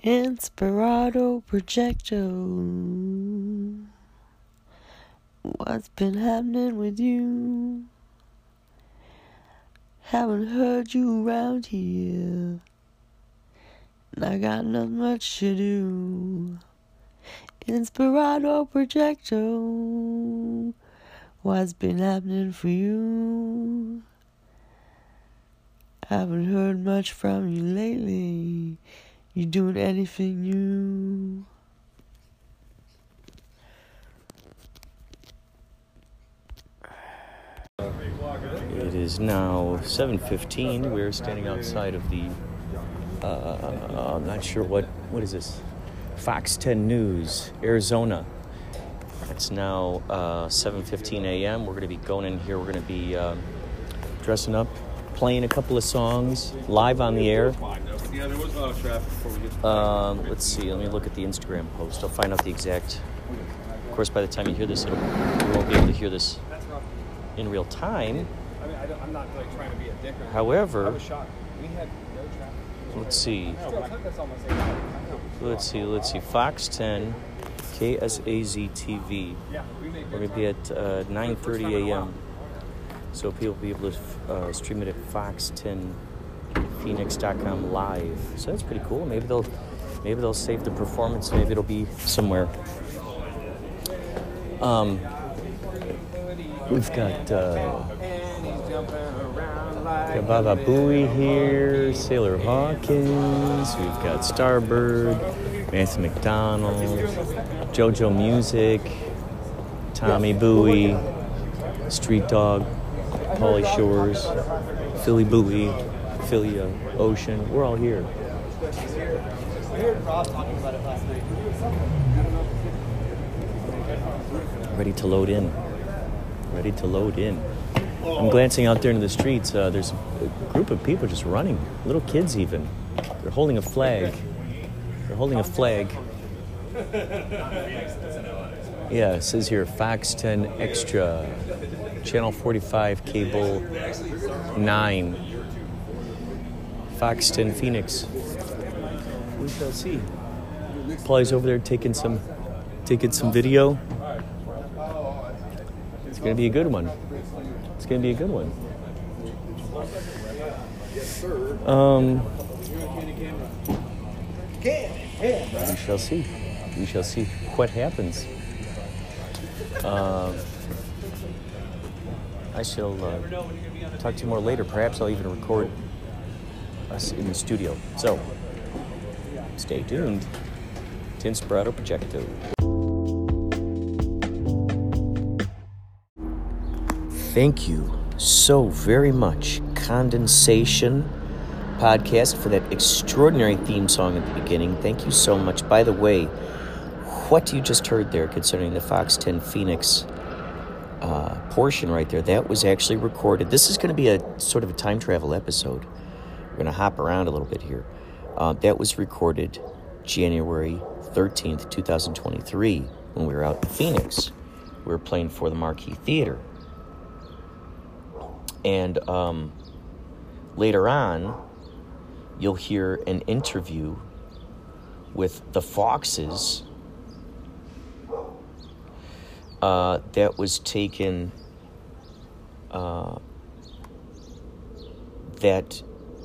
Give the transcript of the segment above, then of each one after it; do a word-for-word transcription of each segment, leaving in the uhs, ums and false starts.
Inspirato Projecto. What's been happening with you? Haven't heard you around here, and I got not much to do. Inspirato Projecto. What's been happening for you? Haven't heard much from you lately. You doing anything new? It is now seven fifteen. We're standing outside of the, uh, I'm not sure what, what is this? Fox ten News, Arizona. It's now uh, seven fifteen a.m. We're going to be going in here. We're going to be uh, dressing up, playing a couple of songs live on the air. Yeah, there was a lot of traffic before we get to Um, let's see. Let me look at the Instagram post. I'll find out the exact. Of course, by the time you hear this, it'll, you won't be able to hear this in real time. I mean, I don't, I'm not like trying to be a dick. Or However, I was shocked. We had no traffic. let's see. Still took us almost eight hours. Let's see. Let's see. Fox ten, K S A Z T V. Yeah, we made We're going to be at uh, nine thirty a.m. So people will be able to uh, stream it at fox ten phoenix dot com live. So that's pretty cool. Maybe they'll maybe they'll save the performance. Maybe it'll be somewhere. Um, we've got uh, got Baba Booey here, Sailor Hawkins. We've got Starbird, Matthew McDonald, JoJo Music, Tommy Bowie, Street Dog, Pauly Shores, Philly Bowie, Philly uh, Ocean. We're all here. Ready to load in. Ready to load in. I'm glancing out there into the streets. Uh, there's a group of people just running. Little kids even. They're holding a flag. They're holding a flag. Yeah, it says here Fox ten Extra, Channel forty-five, Cable nine, Fox ten Phoenix. We shall see. Pauly's over there taking some, taking some video. It's gonna be a good one. It's gonna be a good one. Um, we shall see. We shall see what happens. Uh, I shall uh, talk to you more later. Perhaps I'll even record us in the studio. So, stay tuned to Inspirato Projecto. Thank you so very much, Condensation Podcast, for that extraordinary theme song at the beginning. Thank you so much. By the way, what you just heard there concerning the Fox ten Phoenix uh, portion right there, that was actually recorded. This is going to be a sort of a time travel episode. We're going to hop around a little bit here. Uh, that was recorded January thirteenth, twenty twenty-three, when we were out in Phoenix. We were playing for the Marquee Theater. And um, later on, you'll hear an interview with the Foxes uh, that was taken uh, that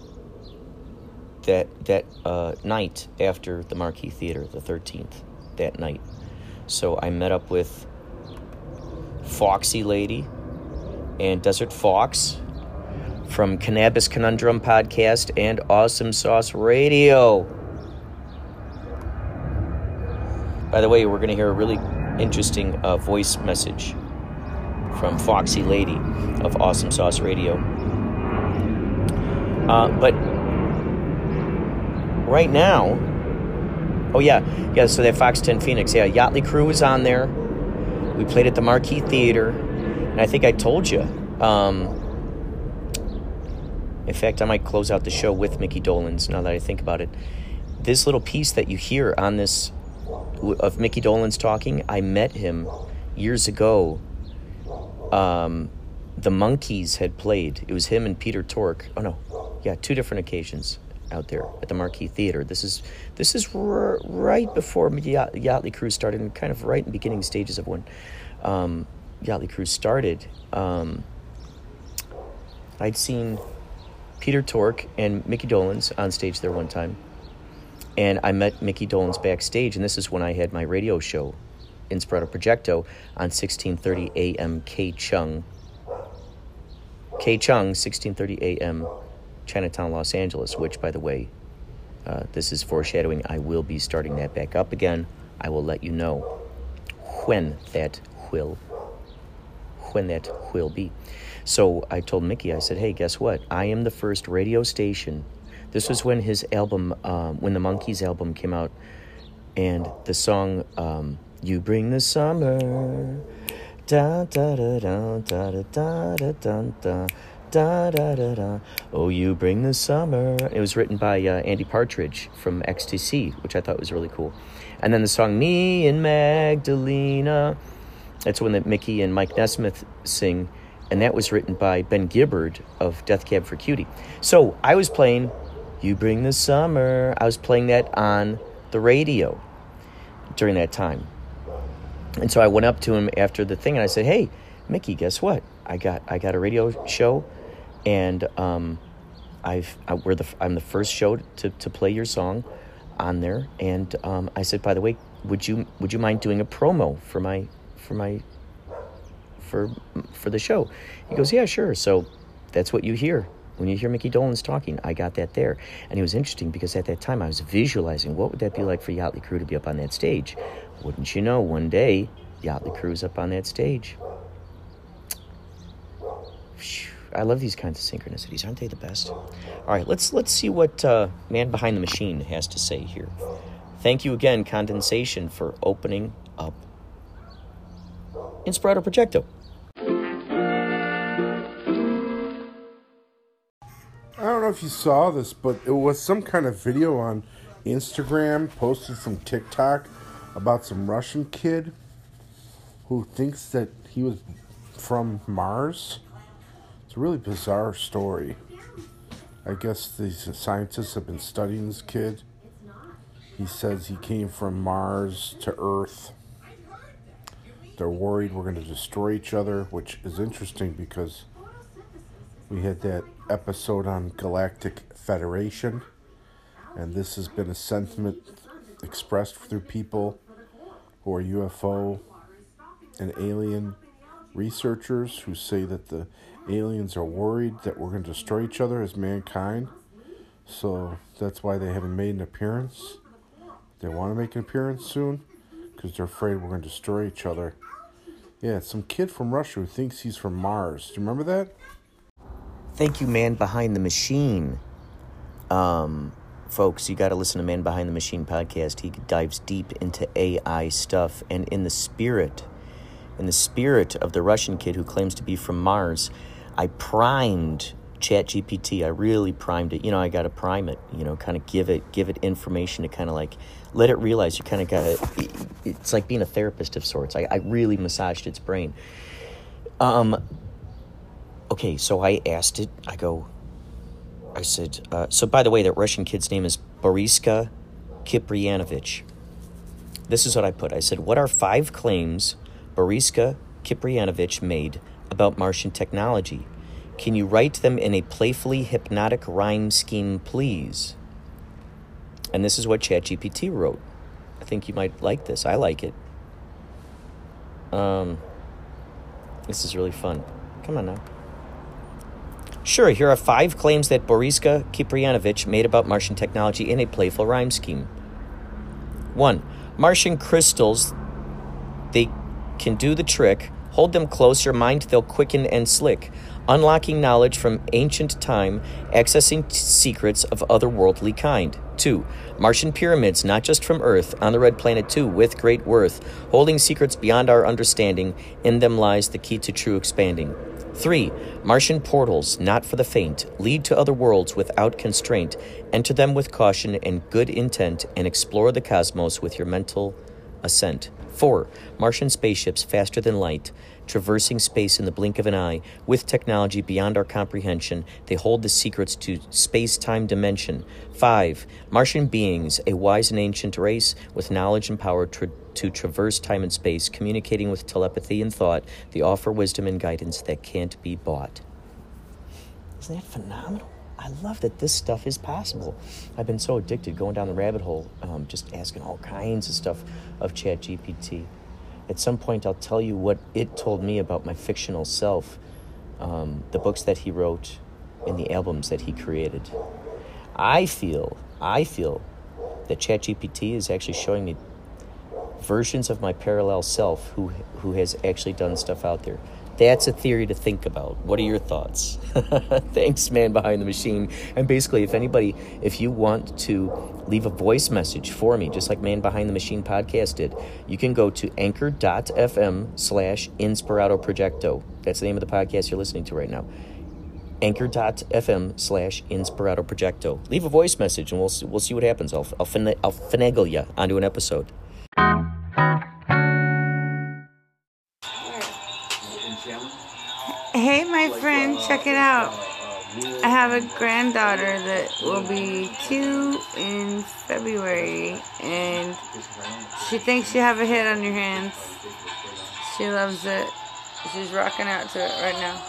that that uh, night after the Marquee Theater, the thirteenth, that night. So I met up with Foxy Lady and Desert Fox from Cannabis Conundrum Podcast and Awesome Sauce Radio. By the way, we're going to hear a really interesting uh, voice message from Foxy Lady of Awesome Sauce Radio. Uh, but right now, oh yeah, yeah, so that Fox ten Phoenix, yeah, Yachtly Crew was on there. We played at the Marquee Theater, and I think I told you. Um, in fact, I might close out the show with Mickey Dolenz now that I think about it. This little piece that you hear on this of Mickey Dolenz talking, I met him years ago. Um, the Monkees had played. It was him and Peter Tork. Oh no, yeah, two different occasions. out there at the Marquee Theater. This is this is r- right before Yacht- Yachtly Cruise started, and kind of right in the beginning stages of when um, Yachtly Cruise started. Um, I'd seen Peter Tork and Mickey Dolenz on stage there one time, and I met Mickey Dolenz backstage, and this is when I had my radio show, Inspirato Projecto, on sixteen thirty a.m. K-Chung. K-Chung, sixteen thirty a.m. Chinatown, Los Angeles, which, by the way, uh, this is foreshadowing. I will be starting that back up again. I will let you know when that will, when that will be. So I told Mickey, I said, hey, guess what? I am the first radio station. This was when his album, um, when the Monkees album came out, and the song, um, You Bring the Summer, da da da da da da da da da. Da, da, da, da. Oh, you bring the summer. It was written by uh, Andy Partridge from X T C, which I thought was really cool. And then the song Me and Magdalena, that's one that Mickey and Mike Nesmith sing, and that was written by Ben Gibbard of Death Cab for Cutie. So I was playing You Bring the Summer. I was playing that on the radio during that time. And so I went up to him after the thing, and I said, hey, Mickey, guess what? I got I got a radio show, and um, I've I, we're the I'm the first show to, to play your song on there. And um, I said, by the way, would you would you mind doing a promo for my for my for for the show? He goes, yeah, sure. So that's what you hear when you hear Mickey Dolenz talking. I got that there, and it was interesting because at that time I was visualizing what would that be like for Yachtly Crew to be up on that stage. Wouldn't you know, one day Yachtly Crew's up on that stage. I love these kinds of synchronicities. Aren't they the best? All right, let's let's see what uh, Man Behind the Machine has to say here. Thank you again, Condensation, for opening up Inspirato Projecto. I don't know if you saw this, but it was some kind of video on Instagram posted from TikTok about some Russian kid who thinks that he was from Mars. It's a really bizarre story. I guess these scientists have been studying this kid. He says he came from Mars to Earth. They're worried we're going to destroy each other, which is interesting because we had that episode on Galactic Federation, and this has been a sentiment expressed through people who are U F O and alien researchers who say that the aliens are worried that we're going to destroy each other as mankind. So that's why they haven't made an appearance. They want to make an appearance soon because they're afraid we're going to destroy each other. Yeah, it's some kid from Russia who thinks he's from Mars. Do you remember that? Thank you, Man Behind the Machine. Um, folks, you got to listen to Man Behind the Machine podcast. He dives deep into A I stuff, and in the spirit, in the spirit of the Russian kid who claims to be from Mars, I primed ChatGPT. I really primed it. You know, I got to prime it. You know, kind of give it, give it information to kind of like let it realize you kind of got to. It's like being a therapist of sorts. I, I really massaged its brain. Um. Okay, so I asked it. I go. I said. Uh, so by the way, that Russian kid's name is Boriska Kiprianovich. This is what I put. I said, what are five claims Boriska Kiprianovich made about Martian technology? Can you write them in a playfully hypnotic rhyme scheme, please? And this is what ChatGPT wrote. I think you might like this. I like it. Um, this is really fun. Come on now. Sure, here are five claims that Boriska Kiprianovich made about Martian technology in a playful rhyme scheme. One, Martian crystals, they can do the trick. Hold them close, your mind they'll quicken and slick. Unlocking knowledge from ancient time, accessing t- secrets of otherworldly kind. Two, Martian pyramids, not just from Earth, on the red planet too, with great worth. Holding secrets beyond our understanding, in them lies the key to true expanding. Three, Martian portals, not for the faint, lead to other worlds without constraint. Enter them with caution and good intent, and explore the cosmos with your mental ascent. Four, Martian spaceships faster than light, traversing space in the blink of an eye, with technology beyond our comprehension. They hold the secrets to space-time dimension. Five, Martian beings, a wise and ancient race with knowledge and power tra- to traverse time and space, communicating with telepathy and thought. They offer wisdom and guidance that can't be bought. Isn't that phenomenal? I love that this stuff is possible. I've been so addicted going down the rabbit hole, um, just asking all kinds of stuff of ChatGPT. At some point, I'll tell you what it told me about my fictional self, um, the books that he wrote, and the albums that he created. I feel, I feel that ChatGPT is actually showing me versions of my parallel self who who has actually done stuff out there. That's a theory to think about. What are your thoughts? Thanks, Man Behind the Machine. And basically, if anybody, if you want to leave a voice message for me, just like Man Behind the Machine podcast did, you can go to anchor.fm slash Inspirato Projecto. That's the name of the podcast you're listening to right now. Anchor.fm slash Inspirato Projecto. Leave a voice message, and we'll see, we'll see what happens. I'll, I'll, fin- I'll finagle you onto an episode. Hey, my friend, check it out. I have a granddaughter that will be two in February, and she thinks you have a hit on your hands. She loves it. She's rocking out to it right now.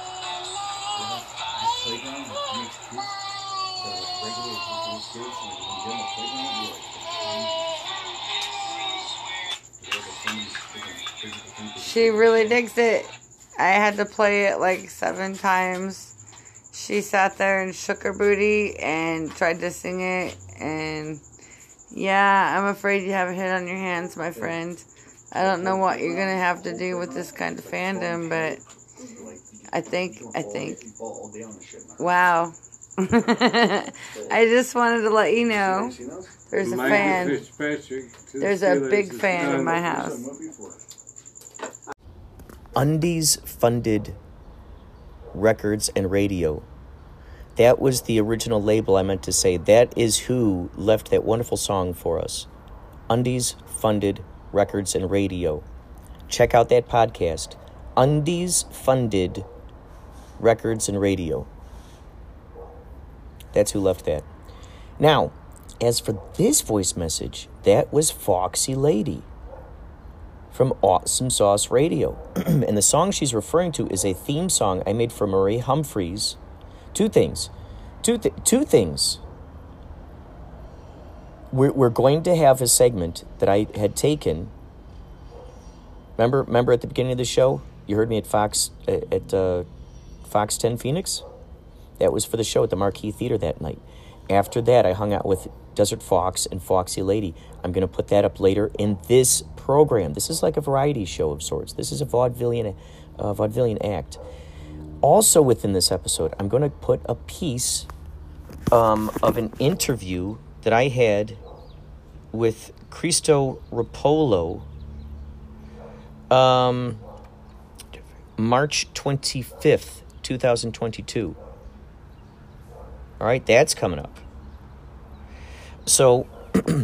She really digs it. I had to play it like seven times. She sat there and shook her booty and tried to sing it. And yeah, I'm afraid you have a hit on your hands, my friend. I don't know what you're going to have to do with this kind of fandom, but I think, I think, wow. I just wanted to let you know there's a fan. There's a big fan in my house. Undies Funded Records and Radio. That was the original label I meant to say. That is who left that wonderful song for us. Undies Funded Records and Radio. Check out that podcast. Undies Funded Records and Radio. That's who left that. Now, as for this voice message, that was Foxy Lady from Awesome Sauce Radio. And the song she's referring to is a theme song I made for Marie Humphreys. Two things. Two, th- two things. We're, we're going to have a segment that I had taken. Remember, remember at the beginning of the show, you heard me at Fox at uh, Fox ten Phoenix? That was for the show at the Marquee Theater that night. After that, I hung out with Desert Fox and Foxy Lady. I'm going to put that up later in this program. This is like a variety show of sorts. This is a vaudevillian, uh, vaudevillian act. Also within this episode, I'm going to put a piece um, of an interview that I had with Cristo Rapolo um, March twenty-fifth, twenty twenty-two. All right, that's coming up. So,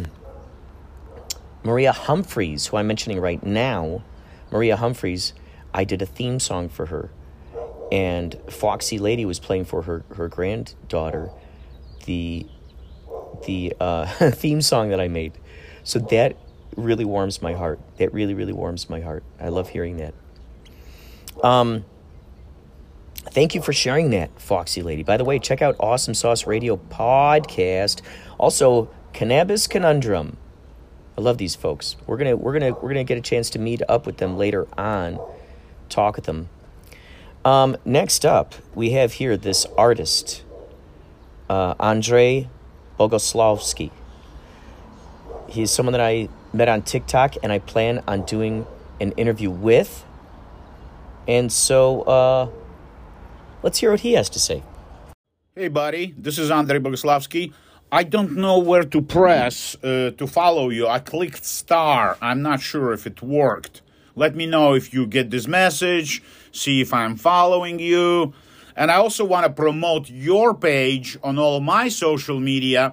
Maria Humphreys, who I'm mentioning right now, Maria Humphreys, I did a theme song for her. And Foxy Lady was playing for her, her granddaughter the the uh, theme song that I made. So that really warms my heart. That really, really warms my heart. I love hearing that. Um, thank you for sharing that, Foxy Lady. By the way, check out Awesome Sauce Radio podcast. Also, Cannabis Conundrum. I love these folks. We're gonna we're gonna we're gonna get a chance to meet up with them later on, talk with them. Um, next up, we have here this artist, uh, Andrei Bogoslavsky. He's someone that I met on TikTok, and I plan on doing an interview with. And so, uh, let's hear what he has to say. Hey, buddy, this is Andrei Bogoslavsky. I don't know where to press uh, to follow you. I clicked star. I'm not sure if it worked. Let me know if you get this message, see if I'm following you. And I also want to promote your page on all my social media.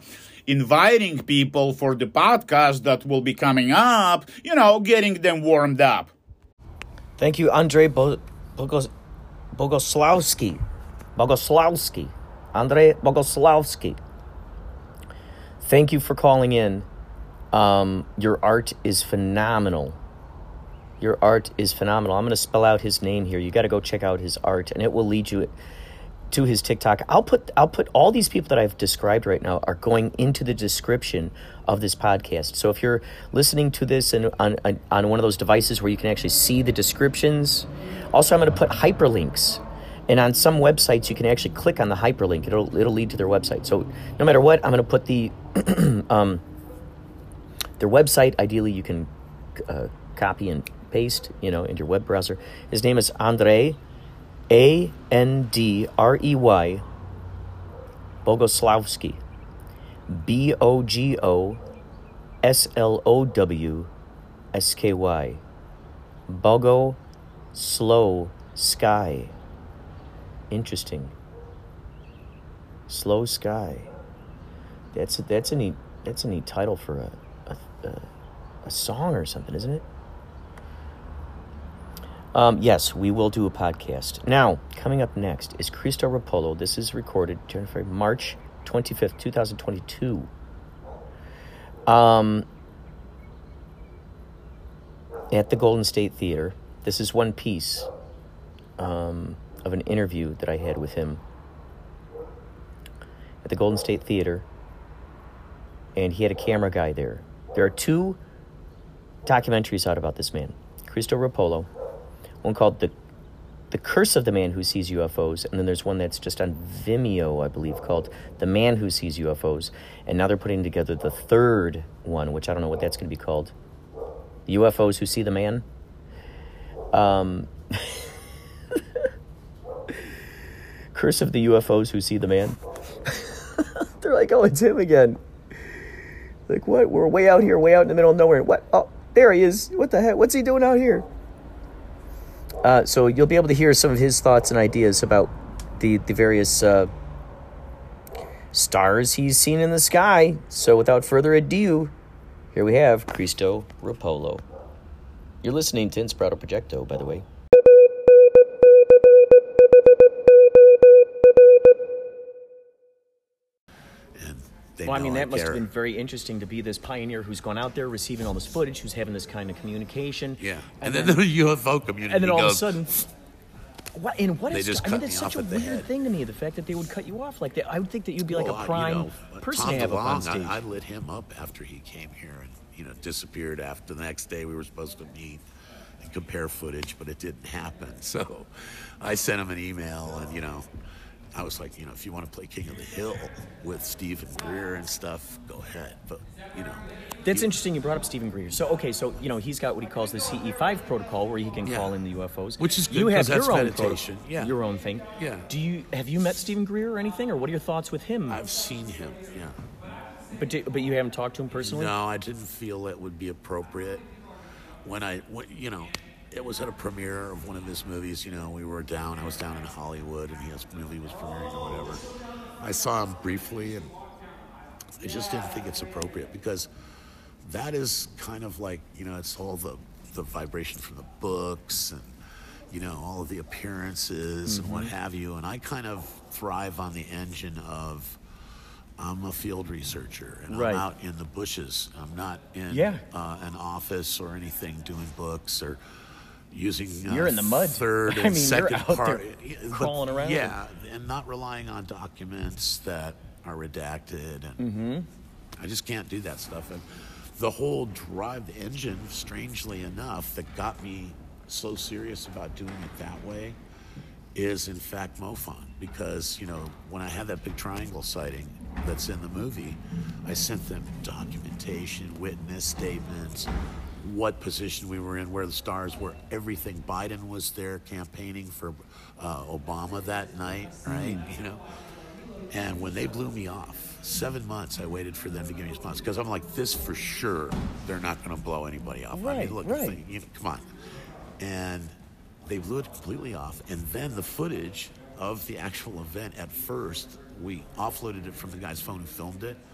inviting people for the podcast that will be coming up, you know, getting them warmed up. Thank you, Andrei Bo- Bogos- Bogoslavsky. Bogoslavsky. Andrei Bogoslavsky. Thank you for calling in. Um, your art is phenomenal. Your art is phenomenal. I'm going to spell out his name here. You got to go check out his art, and it will lead you to his TikTok. I'll put I'll put all these people that I've described right now are going into the description of this podcast. So if you're listening to this and on, on on one of those devices where you can actually see the descriptions, also I'm going to put hyperlinks. And on some websites, you can actually click on the hyperlink. It'll it'll lead to their website. So no matter what, I'm going to put the um, their website. Ideally, you can uh, copy and paste, you know, in your web browser. His name is Andrei, A N D R E Y, Bogoslavsky, B O G O S L O W S K Y, Bogo Slow Sky. Interesting. Slow Sky. That's a, that's a neat that's a neat title for a a, a, a song or something, isn't it? Um, yes, we will do a podcast. Now, coming up next is Cristo Rapolo. This is recorded January, March twenty-fifth, twenty twenty-two. Um, at the Golden State Theater. This is one piece um, of an interview that I had with him at the Golden State Theater, and he had a camera guy there. There are two documentaries out about this man, Cristo Rapolo. One called the the Curse of the Man Who Sees U F Os, and then there's one that's just on Vimeo, I believe, called The Man Who Sees U F Os. And now they're putting together the third one, which I don't know what that's going to be called. The U F Os Who See the Man. Um, Curse of the U F Os Who See the Man. They're like, oh, it's him again. Like, what? We're way out here, way out in the middle of nowhere. What? Oh, there he is. What the heck? What's he doing out here? Uh, so you'll be able to hear some of his thoughts and ideas about the, the various uh, stars he's seen in the sky. So without further ado, here we have Cristo Rapolo. You're listening to Inspirato Projecto, by the way. They well, I mean, know that I must care. have been very interesting to be this pioneer who's gone out there, receiving all this footage, who's having this kind of communication. Yeah, And, and, then, then, the U F O community and then all goes, of a sudden, what? And what They is? just I mean, cut that's me such a off at the weird head. thing to me. The fact that they would cut you off like that. I would think that you'd be like well, a prime you know, person Tom to have up on DeLonge, stage. I, I lit him up after he came here and you know disappeared. After the next day, we were supposed to meet and compare footage, but it didn't happen. So I sent him an email, and you know. I was like, you know, if you want to play King of the Hill with Stephen Greer and stuff, go ahead. But, you know. That's he, interesting you brought up Stephen Greer. So, okay, so, you know, he's got what he calls the C E five protocol where he can Yeah. call in the U F Os. Which is good, You have 'cause that's your own meditation. proto- Yeah. your own thing. Yeah. Do you, have you met Stephen Greer or anything, or what are your thoughts with him? I've seen him, yeah. But, do, but you haven't talked to him personally? No, I didn't feel it would be appropriate. When I, when, you know, it was at a premiere of one of his movies. You know, we were down, I was down in Hollywood, and his movie was premiering or whatever. I saw him briefly, and I just didn't think it's appropriate because that is kind of like, you know, it's all the, the vibration from the books and, you know, all of the appearances Mm-hmm. and what have you. And I kind of thrive on the engine of, I'm a field researcher, and Right. I'm out in the bushes. I'm not in Yeah. uh, an office or anything doing books or using uh, You're in the mud. third I and mean, you're second out part, there Yeah, but- crawling around. Yeah, and not relying on documents that are redacted, and Mm-hmm. I just can't do that stuff. And the whole drive, the engine, strangely enough, that got me so serious about doing it that way is in fact MoFon, because you know when I had that big triangle sighting that's in the movie, I sent them documentation, witness statements, what position we were in, where the stars were, everything. Biden was there campaigning for uh, Obama that night, right? Mm. You know, and when they blew me off, seven months I waited for them to give me a response because I'm like, this for sure, they're not going to blow anybody off. I Right, mean, look, right. thing, you know, come on. And they blew it completely off. And then the footage of the actual event, at first, we offloaded it from the guy's phone who filmed it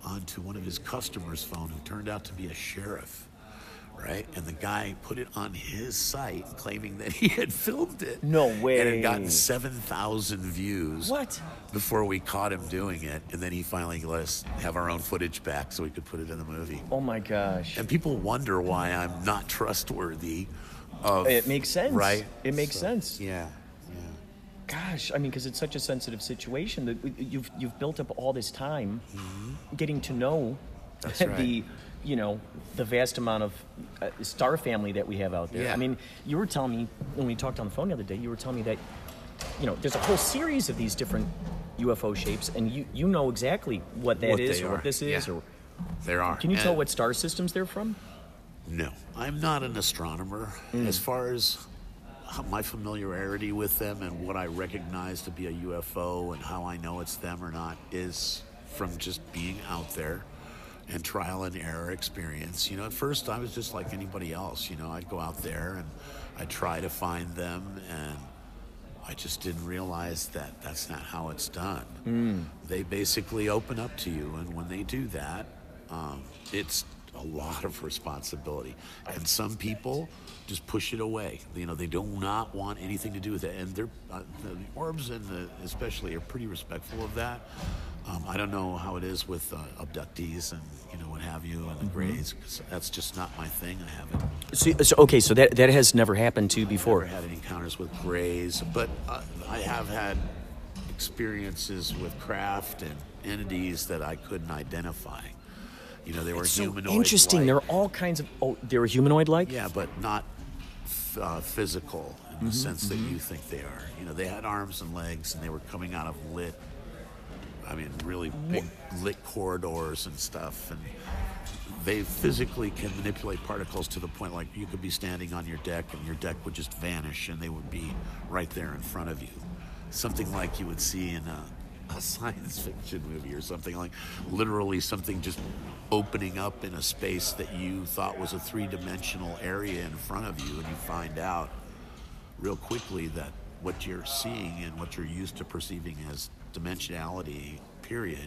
onto one of his customers' phone who turned out to be a sheriff, right? And the guy put it on his site claiming that he had filmed it. No way. And it had gotten seven thousand views. What? Before we caught him doing it. And then he finally let us have our own footage back so we could put it in the movie. Oh my gosh. And people wonder why I'm not trustworthy. Of, It makes sense. Right? It makes So, sense. Yeah. Yeah. Gosh, I mean, because it's such a sensitive situation that you've you've built up all this time, getting to know That's the, right. you know, the vast amount of uh, star family that we have out there. Yeah. I mean, you were telling me when we talked on the phone the other day, you were telling me that, you know, there's a whole series of these different U F O shapes, and you you know exactly what that What is they or are. what this is, Yeah. or There are. can you tell And- what star systems they're from? No, I'm not an astronomer. Mm. As far as how- my familiarity with them and what I recognize to be a U F O and how I know it's them or not is from just being out there and trial and error experience. You know, at first I was just like anybody else. You know, I'd go out there and I'd try to find them, and I just didn't realize that that's not how it's done. Mm. They basically open up to you, and when they do that, um, it's a lot of responsibility. And some people just push it away. You know, they do not want anything to do with it. And they're, uh, the orbs, and the, especially, are pretty respectful of that. Um, I don't know how it is with uh, abductees and, you know, what have you, and the Greys, 'cause that's just not my thing. I haven't So, so okay, so that that has never happened to you before. Never had any encounters with Greys, but uh, I have had experiences with craft and entities that I couldn't identify. You know, they were It's so humanoid. interesting. There are all kinds of. Oh, they're humanoid-like. Yeah, but not f- uh, physical in Mm-hmm, the sense that you think they are. You know, they had arms and legs, and they were coming out of lit, I mean, really big lit corridors and stuff. And they physically can manipulate particles to the point like you could be standing on your deck, and your deck would just vanish, and they would be right there in front of you. Something like you would see in a, a science fiction movie or something, like literally something just opening up in a space that you thought was a three-dimensional area in front of you, and you find out real quickly that what you're seeing and what you're used to perceiving as dimensionality, period,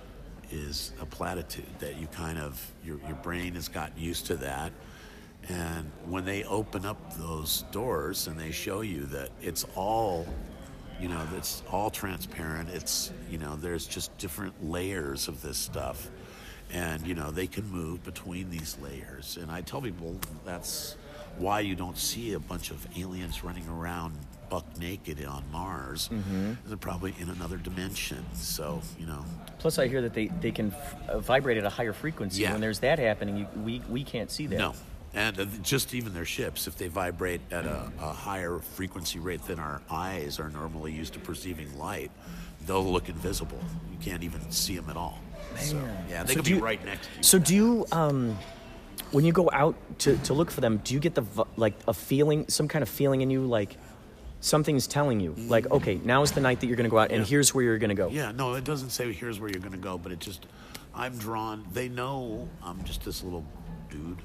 is a platitude that you kind of, your, your brain has gotten used to that. And when they open up those doors and they show you that it's all, you know, it's all transparent, it's, you know, there's just different layers of this stuff. And, you know, they can move between these layers. And I tell people that's why you don't see a bunch of aliens running around buck naked on Mars. Mm-hmm. They're probably in another dimension. So, you know. Plus, I hear that they they can uh, vibrate at a higher frequency. Yeah. When there's that happening, you, we we can't see that. No. And uh, just even their ships, if they vibrate at a, a higher frequency rate than our eyes are normally used to perceiving light, they'll look invisible. You can't even see them at all. So, yeah, they So could do be you- right next to you. So do you, um, when you go out to, to look for them, do you get the v- like a feeling, some kind of feeling in you, like something's telling you, like, okay, now is the night that you're going to go out, and Yeah. here's where you're going to go. Yeah, no, it doesn't say here's where you're going to go, but it just, I'm drawn. They know I'm just this little dude.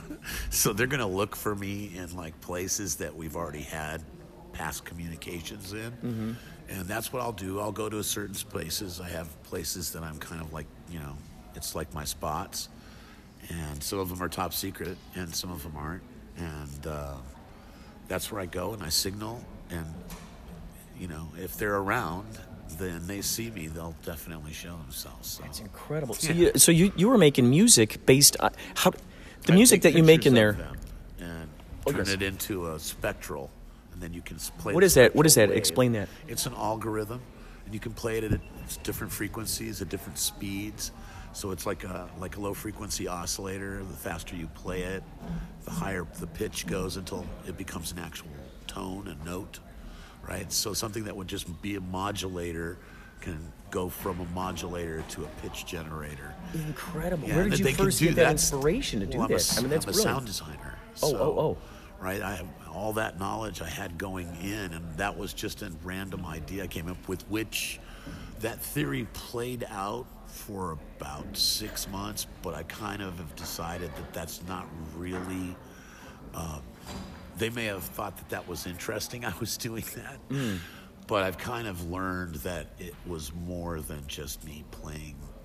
So they're going to look for me in like places that we've already had past communications in. Mm-hmm. And that's what I'll do. I'll go to certain places. I have places that I'm kind of like, you know, it's like my spots. And some of them are top secret and some of them aren't. And uh, that's where I go and I signal. And, you know, if they're around, then they see me, they'll definitely show themselves. So. It's incredible. So, Yeah. you, so you, you were making music based on, how, the I music take that you make in pictures there. of them and Oh, turn yes. it into a spectral, and then you can s- play. What the is that? What is spectral that? wave. Explain that. It's an algorithm, and you can play it at it's different frequencies, at different speeds. So it's like a like a low frequency oscillator. The faster you play it, the higher the pitch goes until it becomes an actual tone, a note, right? So something that would just be a modulator can go from a modulator to a pitch generator. Incredible. Yeah, Where that did you they can first do get that That's- inspiration to do well, I'm a that? s- I mean, that's I'm a brilliant. sound designer. Oh, so, oh, oh. Right, I have all that knowledge I had going in, and that was just a random idea I came up with, which that theory played out for about six months, but I kind of have decided that that's not really. Uh, they may have thought that that was interesting. I was doing that. Mm. But I've kind of learned that it was more than just me playing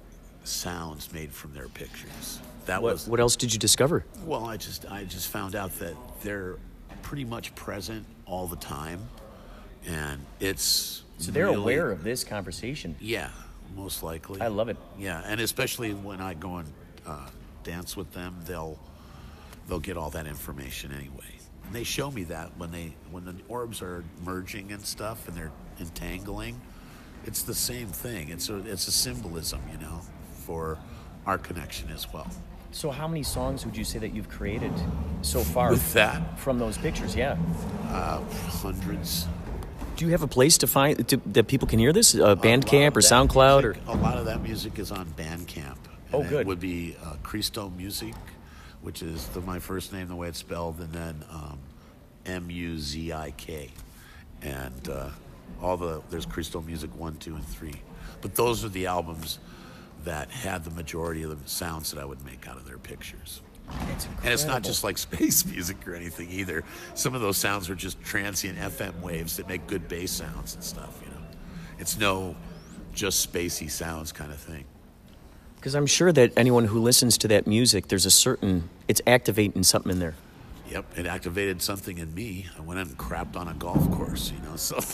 sounds made from their pictures. That What, was what else did you discover? well. I just I just found out that they're pretty much present all the time, and it's So they're really- aware of this conversation. Yeah, most likely. I love it. Yeah, and especially when I go and uh, dance with them, they'll they'll get all that information anyway. And they show me that when they when the orbs are merging and stuff and they're entangling, it's the same thing. It's a it's a symbolism, you know, for our connection as well. So how many songs would you say that you've created so far With that, from those pictures? Yeah. uh, hundreds. Do you have a place to find to, that people can hear this? Uh, A lot Bandcamp of or that SoundCloud music- or? a lot of that music is on Bandcamp. Oh, And good. It would be uh, Cristo Music, which is the, my first name, the way it's spelled, and then um, M U Z I K, and uh, all the there's Cristo Music one, two, and three. But those are the albums that had the majority of the sounds that I would make out of their pictures. It's And it's not just like space music or anything either. Some of those sounds are just transient F M waves that make good bass sounds and stuff, you know. It's no just spacey sounds kind of thing. Because I'm sure that anyone who listens to that music, there's a certain, it's activating something in there. Yep, it activated something in me. I went and crapped on a golf course, you know, so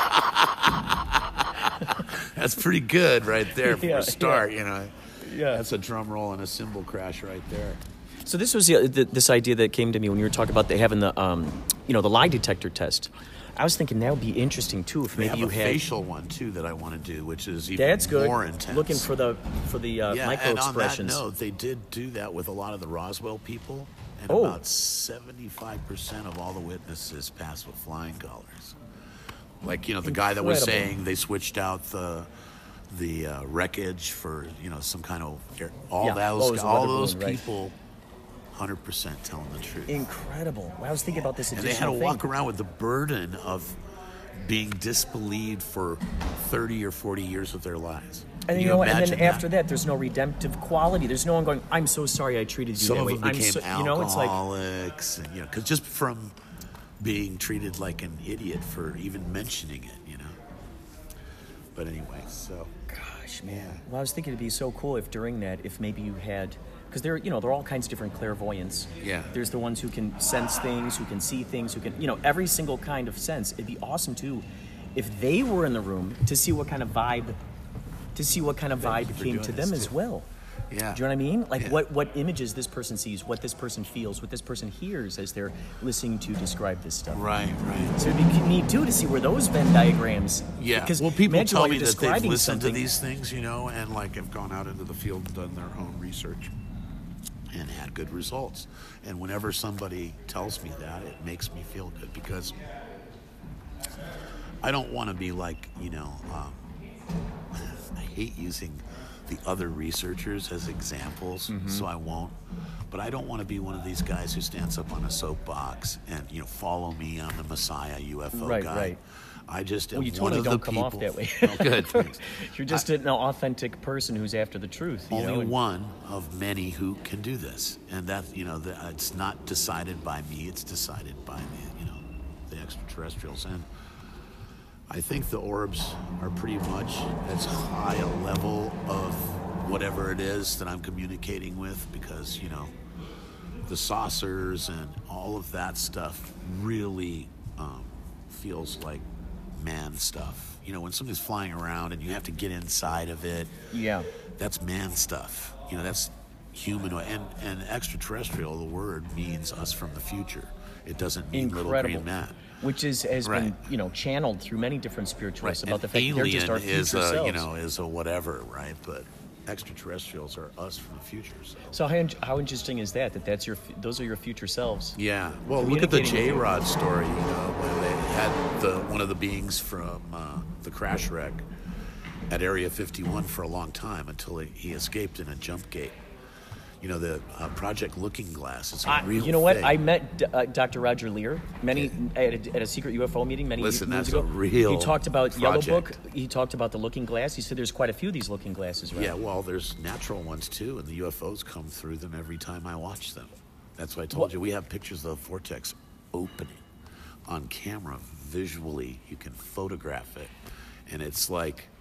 that's pretty good right there for Yeah, a start, you know. Yeah. That's a drum roll and a cymbal crash right there. So this was the, the, this idea that came to me when you were talking about the, having the, um, you know, the lie detector test. I was thinking that would be interesting too if They maybe have you a had. facial one too that I want to do, which is even That's good. more intense. Looking for the for the uh, yeah, micro and on that expressions. note, they did do that with a lot of the Roswell people, and Oh. about seventy-five percent of all the witnesses passed with flying colors. Like, you know, the guy that was Incredible. saying they switched out the the uh, wreckage for, you know, some kind of air, all Yeah. those Oh, it was a all weather those balloon, right. people, one hundred percent telling the truth. Incredible. Well, I was thinking about this And additional they had to walk thing. around with the burden of being disbelieved for thirty or forty years of their lives. And Can you know, and imagine then after that, there's no redemptive quality. There's no one going, "I'm so sorry I treated you Some that of way." them I'm became so, you know, it's like, alcoholics, and, you know, because just from being treated like an idiot for even mentioning it, you know. But anyway, so gosh, man. Well, I was thinking it'd be so cool if during that, if maybe you had, because there, you know, there are all kinds of different clairvoyants. Yeah. There's the ones who can sense things, who can see things, who can, you know, every single kind of sense. It'd be awesome too, if they were in the room to see what kind of vibe, to see what kind of Thank vibe you for came doing to this, them as too. well. yeah. Do you know what I mean? Like Yeah. what, what images this person sees, what this person feels, what this person hears as they're listening to describe this stuff. Right, right. So it'd be neat too to see where those Venn diagrams. Yeah. Because well, people imagine tell while me you're that they've describing listened to something- these things, you know, and like have gone out into the field and done their own research and had good results. And whenever somebody tells me that, it makes me feel good because I don't want to be like, you know, um, I hate using the other researchers as examples, Mm-hmm. so I won't. But I don't want to be one of these guys who stands up on a soapbox and, you know, follow me, I'm the Messiah U F O Right, guy. right. I just am Well, you one totally of the don't come people. off that way. Oh, good. Thanks. You're just an authentic person who's after the truth. You Only know? and- one of many who can do this, and that you know, the, it's not decided by me. It's decided by the you know, the extraterrestrials, and I think the orbs are pretty much as high a level of whatever it is that I'm communicating with, because you know, the saucers and all of that stuff really um, feels like man stuff. You know, when something's flying around and you have to get inside of it, Yeah. that's man stuff. You know, that's humanoid. And, and extraterrestrial, the word means us from the future. It doesn't mean little Incredible. green man. Which is has been, Right. you know, channeled through many different spiritualists about An the fact that they're alien just our future is a, selves. you know, is a whatever, right? But extraterrestrials are us from the future. So. So how, how interesting is that? That that's your f- those are your future selves. Yeah. Well, look at the Communicating with you. J-Rod story, you know, when they had the one of the beings from uh, the crash wreck at Area fifty-one for a long time until he, he escaped in a jump gate. You know, the uh, Project Looking Glass is a I, real you know what? thing. I met D- uh, Doctor Roger Lear many at a, at a secret U F O meeting many Listen, years that's ago. a real He talked about Yellow Book. project. He talked about the Looking Glass. He said there's quite a few of these Looking Glasses, right? Yeah, well, there's natural ones too, and the U F Os come through them every time I watch them. That's why I told Well- you we have pictures of the vortex opening on camera visually. You can photograph it, and it's like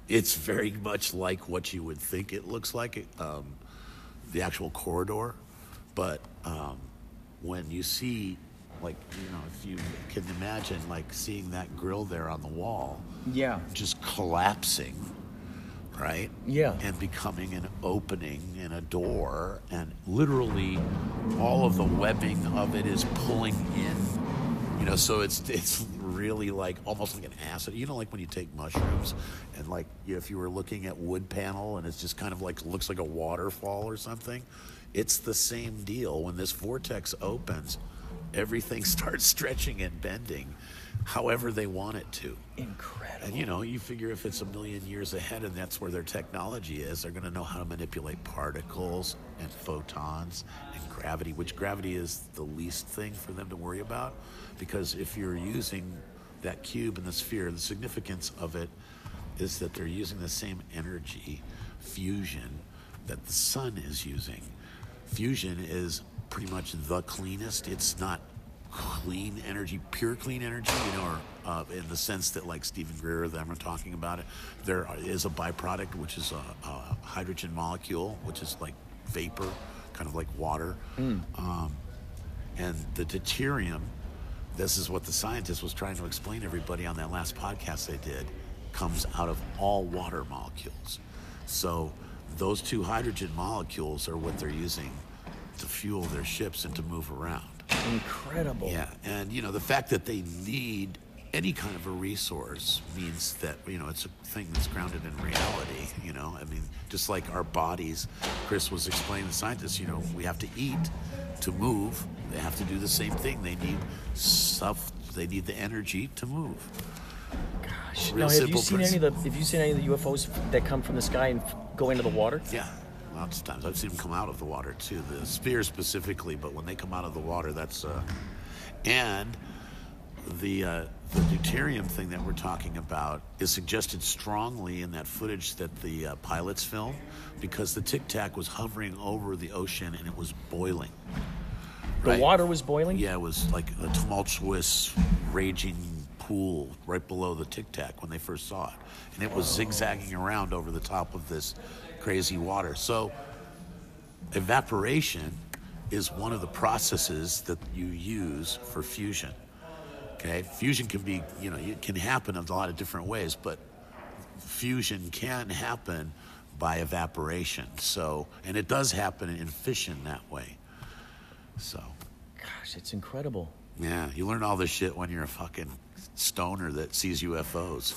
it's very much like what you would think it looks like, um, the actual corridor. But um, when you see, like, you know, if you can imagine, like, seeing that grill there on the wall, Yeah. just collapsing, right? Yeah. And becoming an opening in a door, and literally all of the webbing of it is pulling in. You know, so it's it's really like almost like an acid. You know, like when you take mushrooms and like if you were looking at wood panel and it's just kind of like looks like a waterfall or something. It's the same deal. When this vortex opens, everything starts stretching and bending however they want it to. Incredible. And you know, you figure if it's a million years ahead and that's where their technology is, they're going to know how to manipulate particles and photons and gravity, which gravity is the least thing for them to worry about. Because if you're using that cube and the sphere, the significance of it is that they're using the same energy, fusion, that the sun is using. Fusion is pretty much the cleanest. It's not clean energy, pure clean energy, you know, or uh, in the sense that like Stephen Greer, them are talking about it. There is a byproduct, which is a, a hydrogen molecule, which is like vapor, kind of like water. Mm. Um, and the deuterium, this is what the scientist was trying to explain to everybody on that last podcast they did, comes out of all water molecules. So those two hydrogen molecules are what they're using to fuel their ships and to move around. Incredible. Yeah, and you know, the fact that they need any kind of a resource means that, you know, it's a thing that's grounded in reality, you know? I mean, just like our bodies, Chris was explaining to scientists, you know, we have to eat to move. They have to do the same thing. They need stuff, they need the energy to move. Gosh. Real Now, have you simple seen any of the have you seen any of the U F Os that come from the sky and f- go into the water? Yeah, lots of times. I've seen them come out of the water too, the sphere specifically, but when they come out of the water, that's uh and the uh the deuterium thing that we're talking about is suggested strongly in that footage that the uh, pilots filmed, because the Tic Tac was hovering over the ocean and it was boiling. The Right? water was boiling? Yeah, it was like a tumultuous, raging pool right below the Tic Tac when they first saw it. And it was zigzagging around over the top of this crazy water. So evaporation is one of the processes that you use for fusion. Okay, fusion can be, you know, it can happen in a lot of different ways, but fusion can happen by evaporation. So, and it does happen in fission that way. So, Gosh, it's incredible. yeah, you learn all this shit when you're a fucking stoner that sees U F Os.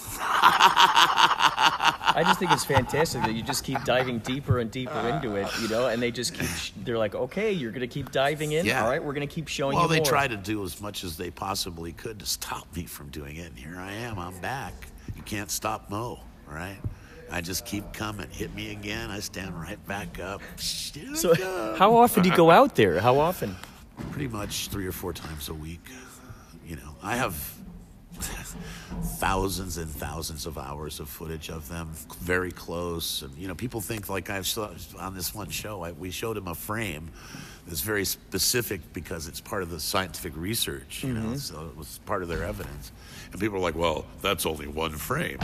I just think it's fantastic that you just keep diving deeper and deeper into it, you know, and they just keep, sh- they're like, okay, you're going to keep diving in. Yeah. All right, we're going to keep showing Well, you they more. try to do as much as they possibly could to stop me from doing it, and here I am, I'm back. You can't stop Mo, right? I just keep coming. Hit me again, I stand right back up. So how often do you go out there? How often? Pretty much three or four times a week. You know, I have thousands and thousands of hours of footage of them, very close. And you know, people think like I've saw, on this one show, I, we showed him a frame that's very specific because it's part of the scientific research. You know, so it was part of their evidence. And people are like, "Well, that's only one frame."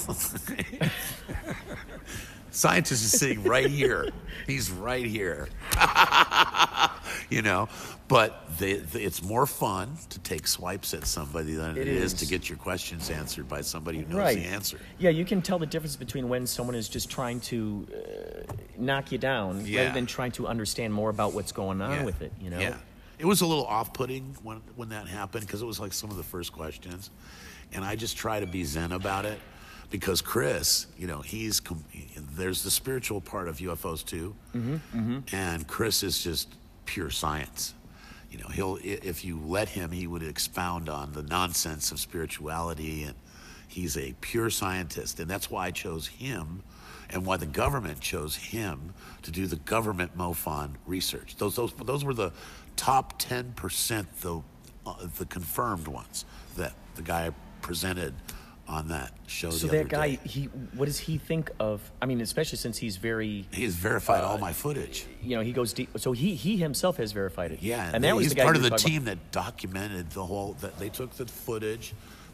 Scientist is sitting right here. He's right here. You know, but they, they, it's more fun to take swipes at somebody than it, It is. is. to get your questions answered by somebody who knows Right. the answer. Yeah, you can tell the difference between when someone is just trying to uh, knock you down Yeah. rather than trying to understand more about what's going on Yeah. with it, you know? Yeah. It was a little off-putting when when that happened because it was like some of the first questions, and I just try to be zen about it because Chris, you know, he's com- there's the spiritual part of U F Os too, mm-hmm, mm-hmm. and Chris is just pure science. You know, he'll i- if you let him, he would expound on the nonsense of spirituality, and he's a pure scientist, and that's why I chose him. And why the government chose him to do the government MOFON research. Those those those were the top ten percent, the uh, the confirmed ones that the guy presented on that show. So the that other guy, day. he, what does he think of? I mean, especially since he's very, He's verified uh, all my footage. you know, he goes deep. So he he himself has verified it. Yeah, and that was he's the guy part you of were the talking team that documented the whole. That they took the footage,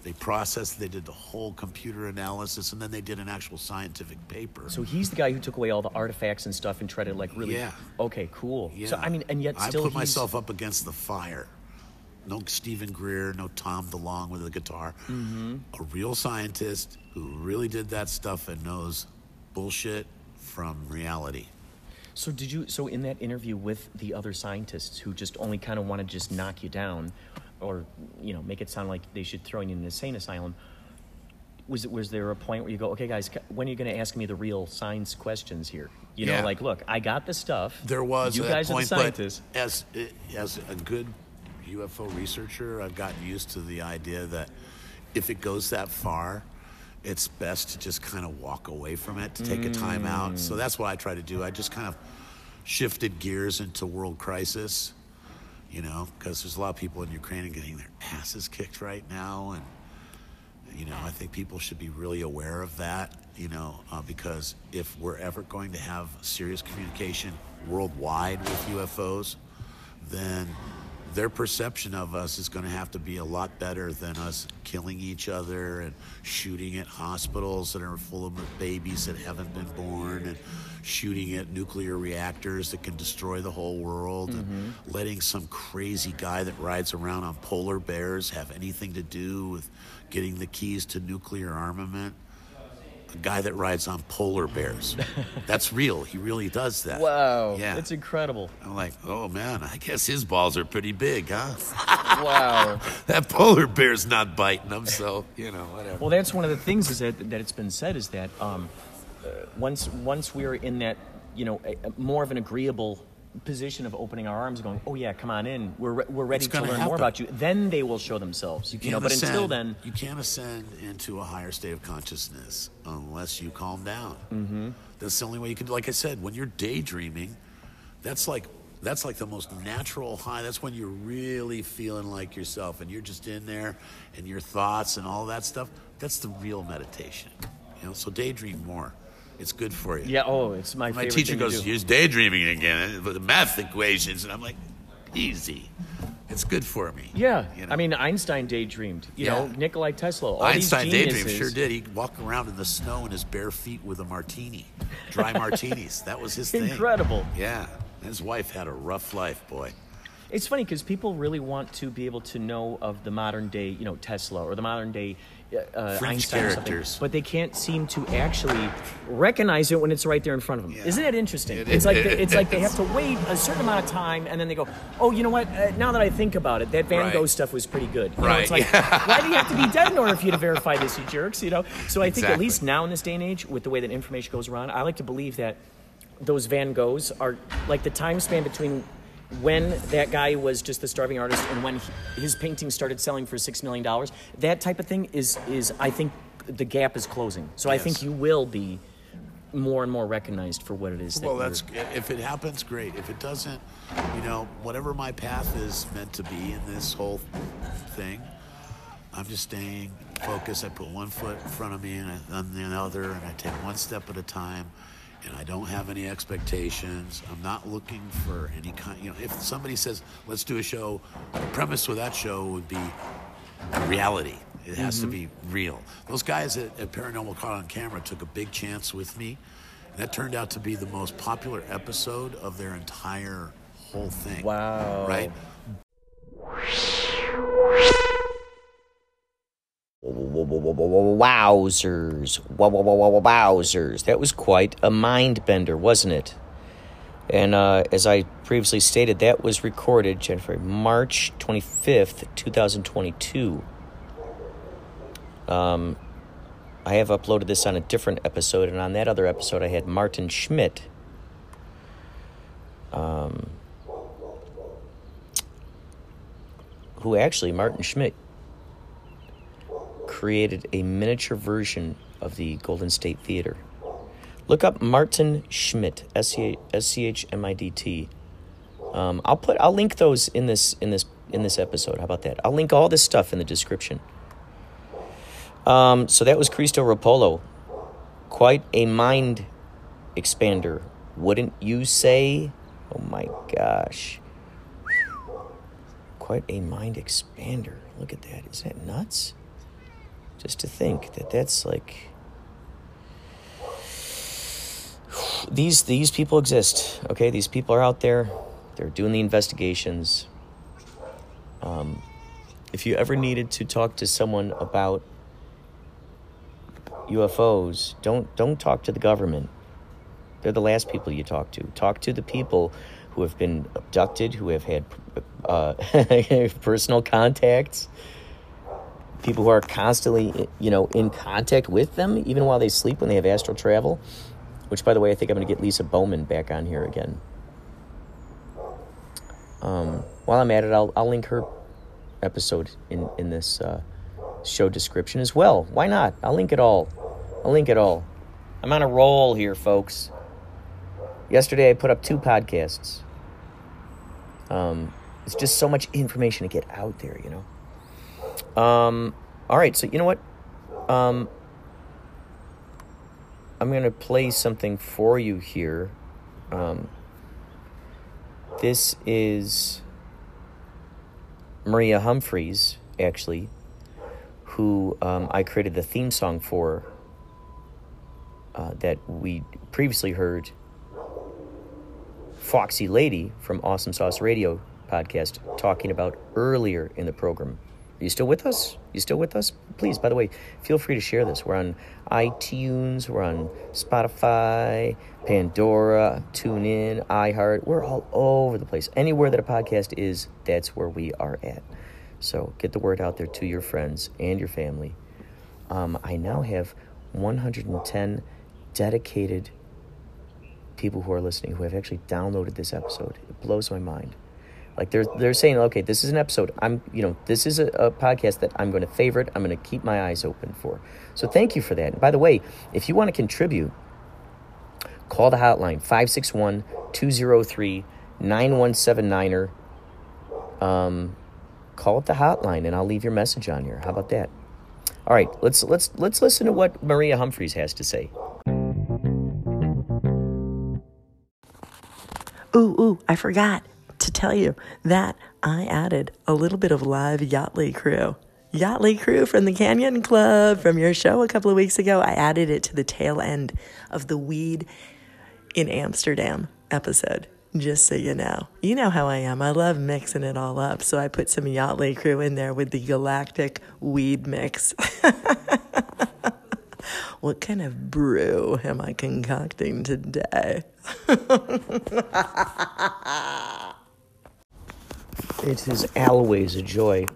They processed, they did the whole computer analysis, and then they did an actual scientific paper. So he's the guy who took away all the artifacts and stuff and tried to like really. Yeah. Okay, cool. Yeah. So I mean, and yet still I put he's, myself up against the fire. No Stephen Greer, no Tom DeLonge with the guitar. Mm-hmm. A real scientist who really did that stuff and knows bullshit from reality. So did you? So in that interview with the other scientists who just only kind of want to just knock you down, or you know, make it sound like they should throw you in an insane asylum, was it? Was there a point where you go, okay, guys, when are you going to ask me the real science questions here? You know, Yeah. like, look, I got the stuff. There was you at guys that point, are the scientists. but as as a good U F O researcher, I've gotten used to the idea that if it goes that far, it's best to just kind of walk away from it, to take a time out. So that's what I try to do. I just kind of shifted gears into world crisis, you know, because there's a lot of people in Ukraine getting their asses kicked right now. And, you know, I think people should be really aware of that, you know, uh, because if we're ever going to have serious communication worldwide with U F Os, then their perception of us is going to have to be a lot better than us killing each other and shooting at hospitals that are full of babies that haven't been born and shooting at nuclear reactors that can destroy the whole world mm-hmm. and letting some crazy guy that rides around on polar bears have anything to do with getting the keys to nuclear armament. A guy that rides on polar bears. That's real. He really does that. Wow. Yeah. It's incredible. I'm like, oh, man, I guess his balls are pretty big, huh? Wow. That polar bear's not biting him, so, you know, whatever. Well, that's one of the things is that, that it's been said is that um, uh, once once we're in that, you know, a, a more of an agreeable position of opening our arms and going, oh, yeah, come on in. We're re- we're ready It's to gonna learn happen. more about you. Then they will show themselves. You, You know, but ascend, until then... you can't ascend into a higher state of consciousness unless you calm down. Mm-hmm. That's the only way you can. Like I said, when you're daydreaming, that's like that's like the most natural high. That's when you're really feeling like yourself, and you're just in there, and your thoughts and all that stuff. That's the real meditation. You know, so daydream more. It's good for you. Yeah, oh, it's my, My favorite teacher thing goes, to do. use daydreaming again, the math equations, and I'm like, easy. It's good for me. Yeah, You know? I mean, Einstein daydreamed. You Yeah. know, Nikolai Tesla. All Einstein these daydream geniuses. sure did. He'd walk around in the snow in his bare feet with a martini, dry martinis. That was his thing. Incredible. Yeah, his wife had a rough life, boy. It's funny because people really want to be able to know of the modern day, you know, Tesla or the modern day uh, Fringe Einstein or characters. something, but they can't seem to actually recognize it when it's right there in front of them. Yeah. Isn't that interesting? It it's is. like they, it's like they have to wait a certain amount of time, and then they go, "Oh, you know what? Uh, now that I think about it, that Van Right. Gogh stuff was pretty good." You know, Right. it's like, why do you have to be dead in order for you to verify this, you jerks? You know. So I think at Exactly. least now in this day and age, with the way that information goes around, I like to believe that those Van Goghs are like the time span between when that guy was just the starving artist and when he, his paintings started selling for six million dollars, that type of thing is, is I think the gap is closing. So I Yes. think you will be more and more recognized for what it is. That Well, you're- that's if it happens, great. If it doesn't, you know, whatever my path is meant to be in this whole thing, I'm just staying focused. I put one foot in front of me and I, and the other, and I take one step at a time. And I don't have any expectations. I'm not looking for any kind. You know, if somebody says, "Let's do a show," the premise with that show would be reality. It has Mm-hmm. to be real. Those guys at, at Paranormal Caught on Camera took a big chance with me. And that turned out to be the most popular episode of their entire whole thing. Wow. Right? Wowzers. Wow, wow, wow, wow, wowzers. That was quite a mind bender, wasn't it? And uh, as I previously stated, that was recorded January, March twenty-fifth, twenty twenty-two. Um, I have uploaded this on a different episode, and on that other episode, I had Martin Schmidt. Um, who actually, Martin Schmidt, created a miniature version of the Golden State Theater. Look up Martin Schmidt, S C H M I D T. Um, I'll put, I'll link those in this in this in this episode. How about that? I'll link all this stuff in the description. Um, so that was Cristo Rapolo. Quite a mind expander, wouldn't you say? Oh my gosh. Quite a mind expander. Look at that. Is that nuts? Just to think that that's like... These these people exist, okay? These people are out there. They're doing the investigations. Um, if you ever needed to talk to someone about U F Os, don't don't talk to the government. They're the last people you talk to. Talk to the people who have been abducted, who have had uh, personal contacts, people who are constantly, you know, in contact with them, even while they sleep when they have astral travel. Which, by the way, I think I'm going to get Lisa Bowman back on here again. Um, while I'm at it, I'll I'll link her episode in in this uh, show description as well. Why not? I'll link it all. I'll link it all. I'm on a roll here, folks. Yesterday, I put up two podcasts. Um, it's just so much information to get out there, you know. Um, all right, so you know what? Um, I'm going to play something for you here. Um, this is Maria Humphreys, actually, who um, I created the theme song for uh, that we previously heard Foxy Lady from Awesome Sauce Radio podcast talking about earlier in the program. Are you still with us? You still with us? Please, by the way, feel free to share this. We're on iTunes, we're on Spotify, Pandora, TuneIn, iHeart. We're all over the place. Anywhere that a podcast is, that's where we are at. So get the word out there to your friends and your family. Um, I now have one hundred ten dedicated people who are listening who have actually downloaded this episode. It blows my mind. Like they're they're saying, okay, this is an episode. I'm you know this is a, a podcast that I'm going to favorite. I'm going to keep my eyes open for. So thank you for that. And by the way, if you want to contribute, call the hotline five six one, two zero three, nine one seven nine. Um, call up the hotline and I'll leave your message on here. How about that? All right, let's let's let's listen to what Maria Humphreys has to say. Ooh, ooh, I forgot to tell you that I added a little bit of live Yachtly Crew. Yachtly Crew from the Canyon Club from your show a couple of weeks ago. I added it to the tail end of the Weed in Amsterdam episode, just so you know. You know how I am. I love mixing it all up. So I put some Yachtly Crew in there with the Galactic Weed Mix. What kind of brew am I concocting today? It is always a joy,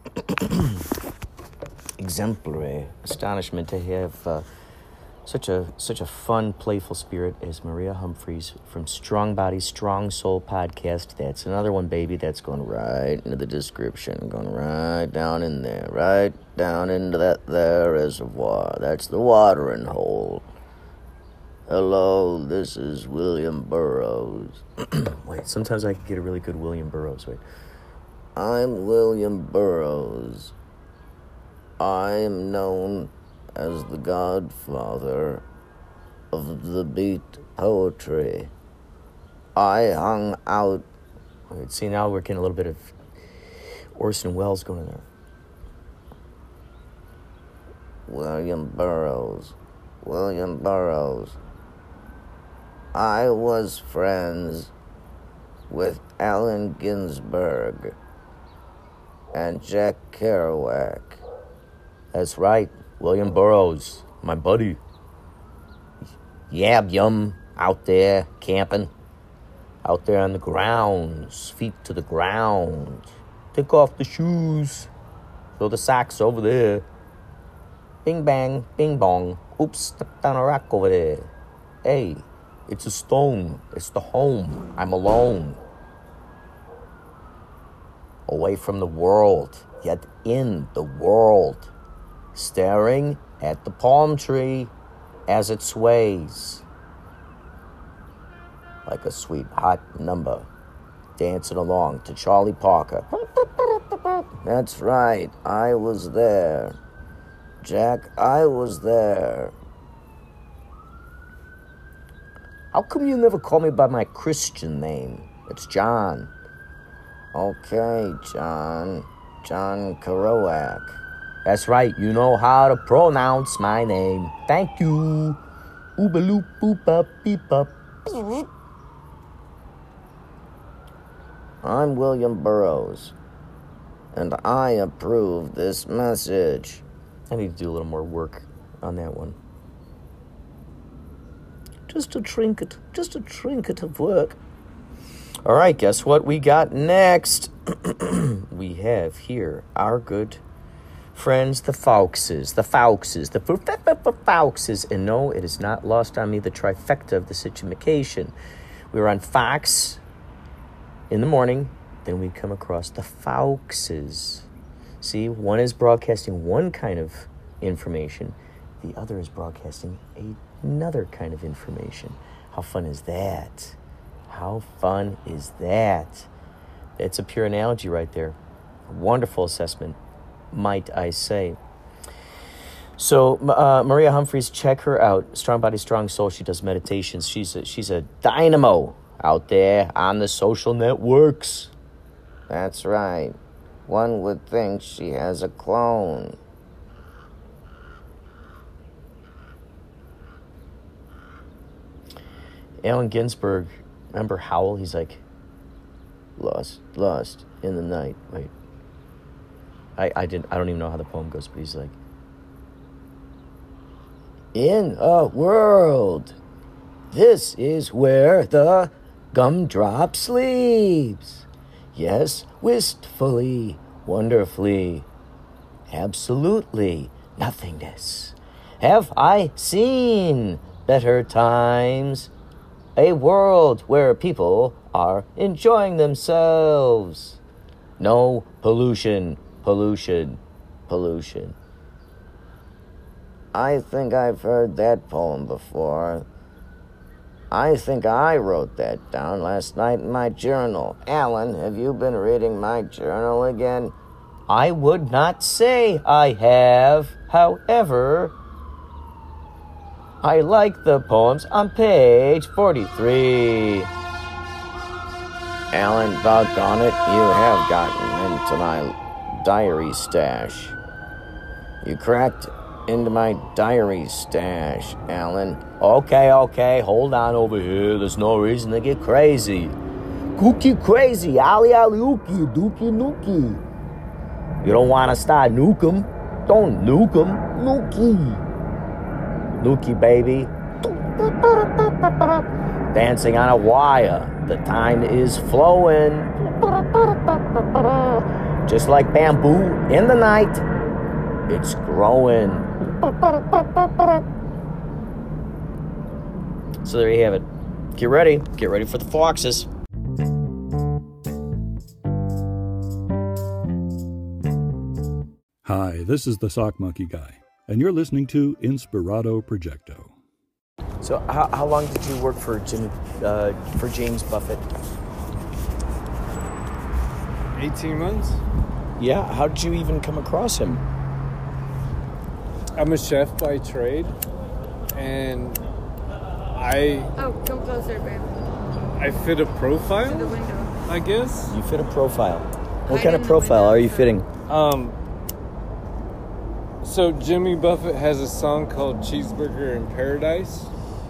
exemplary astonishment to have uh, such a such a fun, playful spirit as Maria Humphreys from Strong Body, Strong Soul podcast. That's another one, baby. That's going right into the description, going right down in there, right down into that there reservoir. That's the watering hole. Hello, this is William Burroughs. Wait, sometimes I can get a really good William Burroughs. Wait. I'm William Burroughs. I am known as the godfather of the beat poetry. I hung out... Wait, see, now we're getting a little bit of Orson Welles going in there. William Burroughs. William Burroughs. I was friends with Allen Ginsberg and Jack Kerouac. That's right, William Burroughs, my buddy. Yab yum, out there camping, out there on the grounds, feet to the ground. Take off the shoes, throw the socks over there. Bing bang, bing bong. Oops, stepped on a rock over there. Hey, it's a stone. It's the home. I'm alone. Away from the world, yet in the world. Staring at the palm tree as it sways. Like a sweet hot number. Dancing along to Charlie Parker. That's right, I was there. Jack, I was there. How come you never call me by my Christian name? It's John. Okay, John. John Kerouac. That's right. You know how to pronounce my name. Thank you. Oobaloop boop up beep up. I'm William Burroughs, and I approve this message. I need to do a little more work on that one. Just a trinket, just a trinket of work. All right, guess what we got next? We have here our good friends, the Fawkses, the Fawkses, the Fawkses. And no, it is not lost on me, the trifecta of the situation. We were on Fox in the morning, then we come across the Fawkses. See, one is broadcasting one kind of information, the other is broadcasting another kind of information. How fun is that? How fun is that? It's a pure analogy right there. A wonderful assessment, might I say. So, uh, Maria Humphreys, check her out. Strong Body, Strong Soul. She does meditations. She's a, she's a dynamo out there on the social networks. That's right. One would think she has a clone. Allen Ginsberg, remember Howl? He's like, lost, lost in the night. Wait. I, I didn't I don't even know how the poem goes, but he's like, in a world, this is where the gumdrop sleeps. Yes, wistfully, wonderfully, absolutely nothingness. Have I seen better times? A world where people are enjoying themselves. No pollution, pollution, pollution. I think I've heard that poem before. I think I wrote that down last night in my journal. Alan, have you been reading my journal again? I would not say I have. However, I like the poems on page forty-three. Alan, doggone it, you have gotten into my diary stash. You cracked into my diary stash, Alan. Okay, okay, hold on over here. There's no reason to get crazy. Cookie crazy, ali ali ookie, dookie nookie. You don't want to start nuke 'em. Don't nuke 'em. Nookie. Nookie, baby. Dancing on a wire. The time is flowing. Just like bamboo in the night. It's growing. So there you have it. Get ready. Get ready for the Foxes. Hi, this is the Sock Monkey Guy, and you're listening to Inspirado Projecto. So how, how long did you work for Jim, uh, for James Buffett? eighteen months. Yeah, how did you even come across him? I'm a chef by trade, and I Oh, come closer, babe. I fit a profile, To the window. I guess. You fit a profile. What Hide kind in of the profile window, are you so- fitting? Um. So Jimmy Buffett has a song called "Cheeseburger in Paradise,"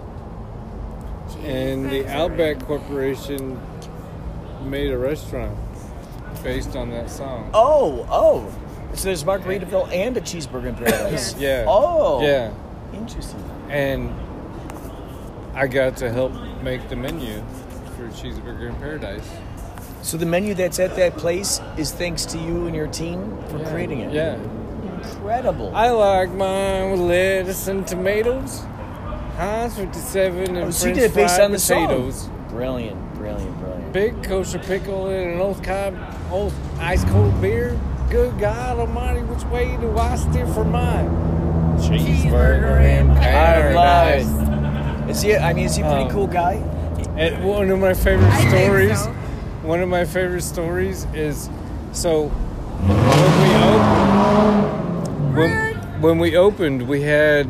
and the Outback Corporation made a restaurant based on that song. Oh, oh. So there's Margaritaville and a Cheeseburger in Paradise. Yeah. Oh. Yeah. Interesting. And I got to help make the menu for Cheeseburger in Paradise. So the menu that's at that place is thanks to you and your team for Yeah. creating it. Yeah. Incredible. I like mine with lettuce and tomatoes. Heinz fifty-seven and Oh, so you French did it based fried on the song. potatoes. Brilliant, brilliant, brilliant. Big kosher pickle and an old kind, old ice cold beer. Good God Almighty, which way do I steer for mine? Cheeseburger in I paradise. love it. Is he? I mean, is he a pretty Um, cool guy? And one of my favorite I think stories. so. One of my favorite stories is so when we opened. When, when we opened, we had.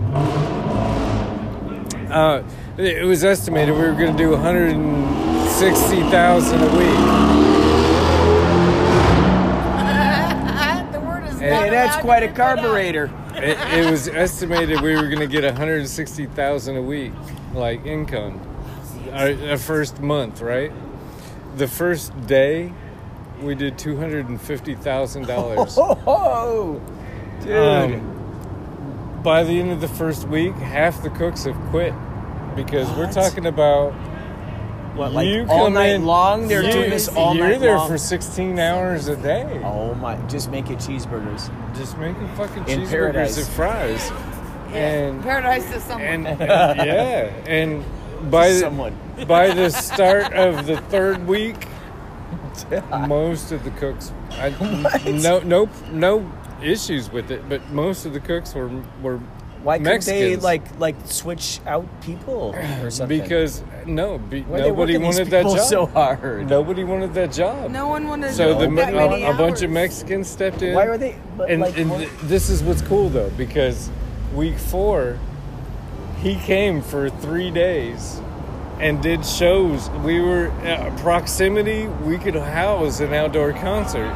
Uh, it was estimated we were going to do one hundred sixty thousand a week. The word is Hey, that's quite a carburetor. It, it was estimated we were going to get one hundred sixty thousand dollars a week, like income, our, our first month, right? The first day, we did two hundred fifty thousand dollars. Oh, dude. Um, by the end of the first week, half the cooks have quit because What? we're talking about What, like you all come night in, long? They're you- doing this all You're night there long? for sixteen hours a day. Oh my! Just make it cheeseburgers. Just making fucking In cheeseburgers paradise. and fries. And Paradise is someone. and, and yeah, and by the, Someone. by the start of the third week, most of the cooks, I, no no no issues with it, but most of the cooks were were Why couldn't they Mexicans. like like switch out people or something? because no, be, Why are they nobody working these wanted that people job. so hard? Nobody wanted that job. No one wanted So to the do Me- that many a, a bunch of hours. Mexicans stepped in. Why are they? But And, like, and what- th- this is what's cool though, because week four, he came for three days and did shows. We were uh, proximity. We could house an outdoor concert,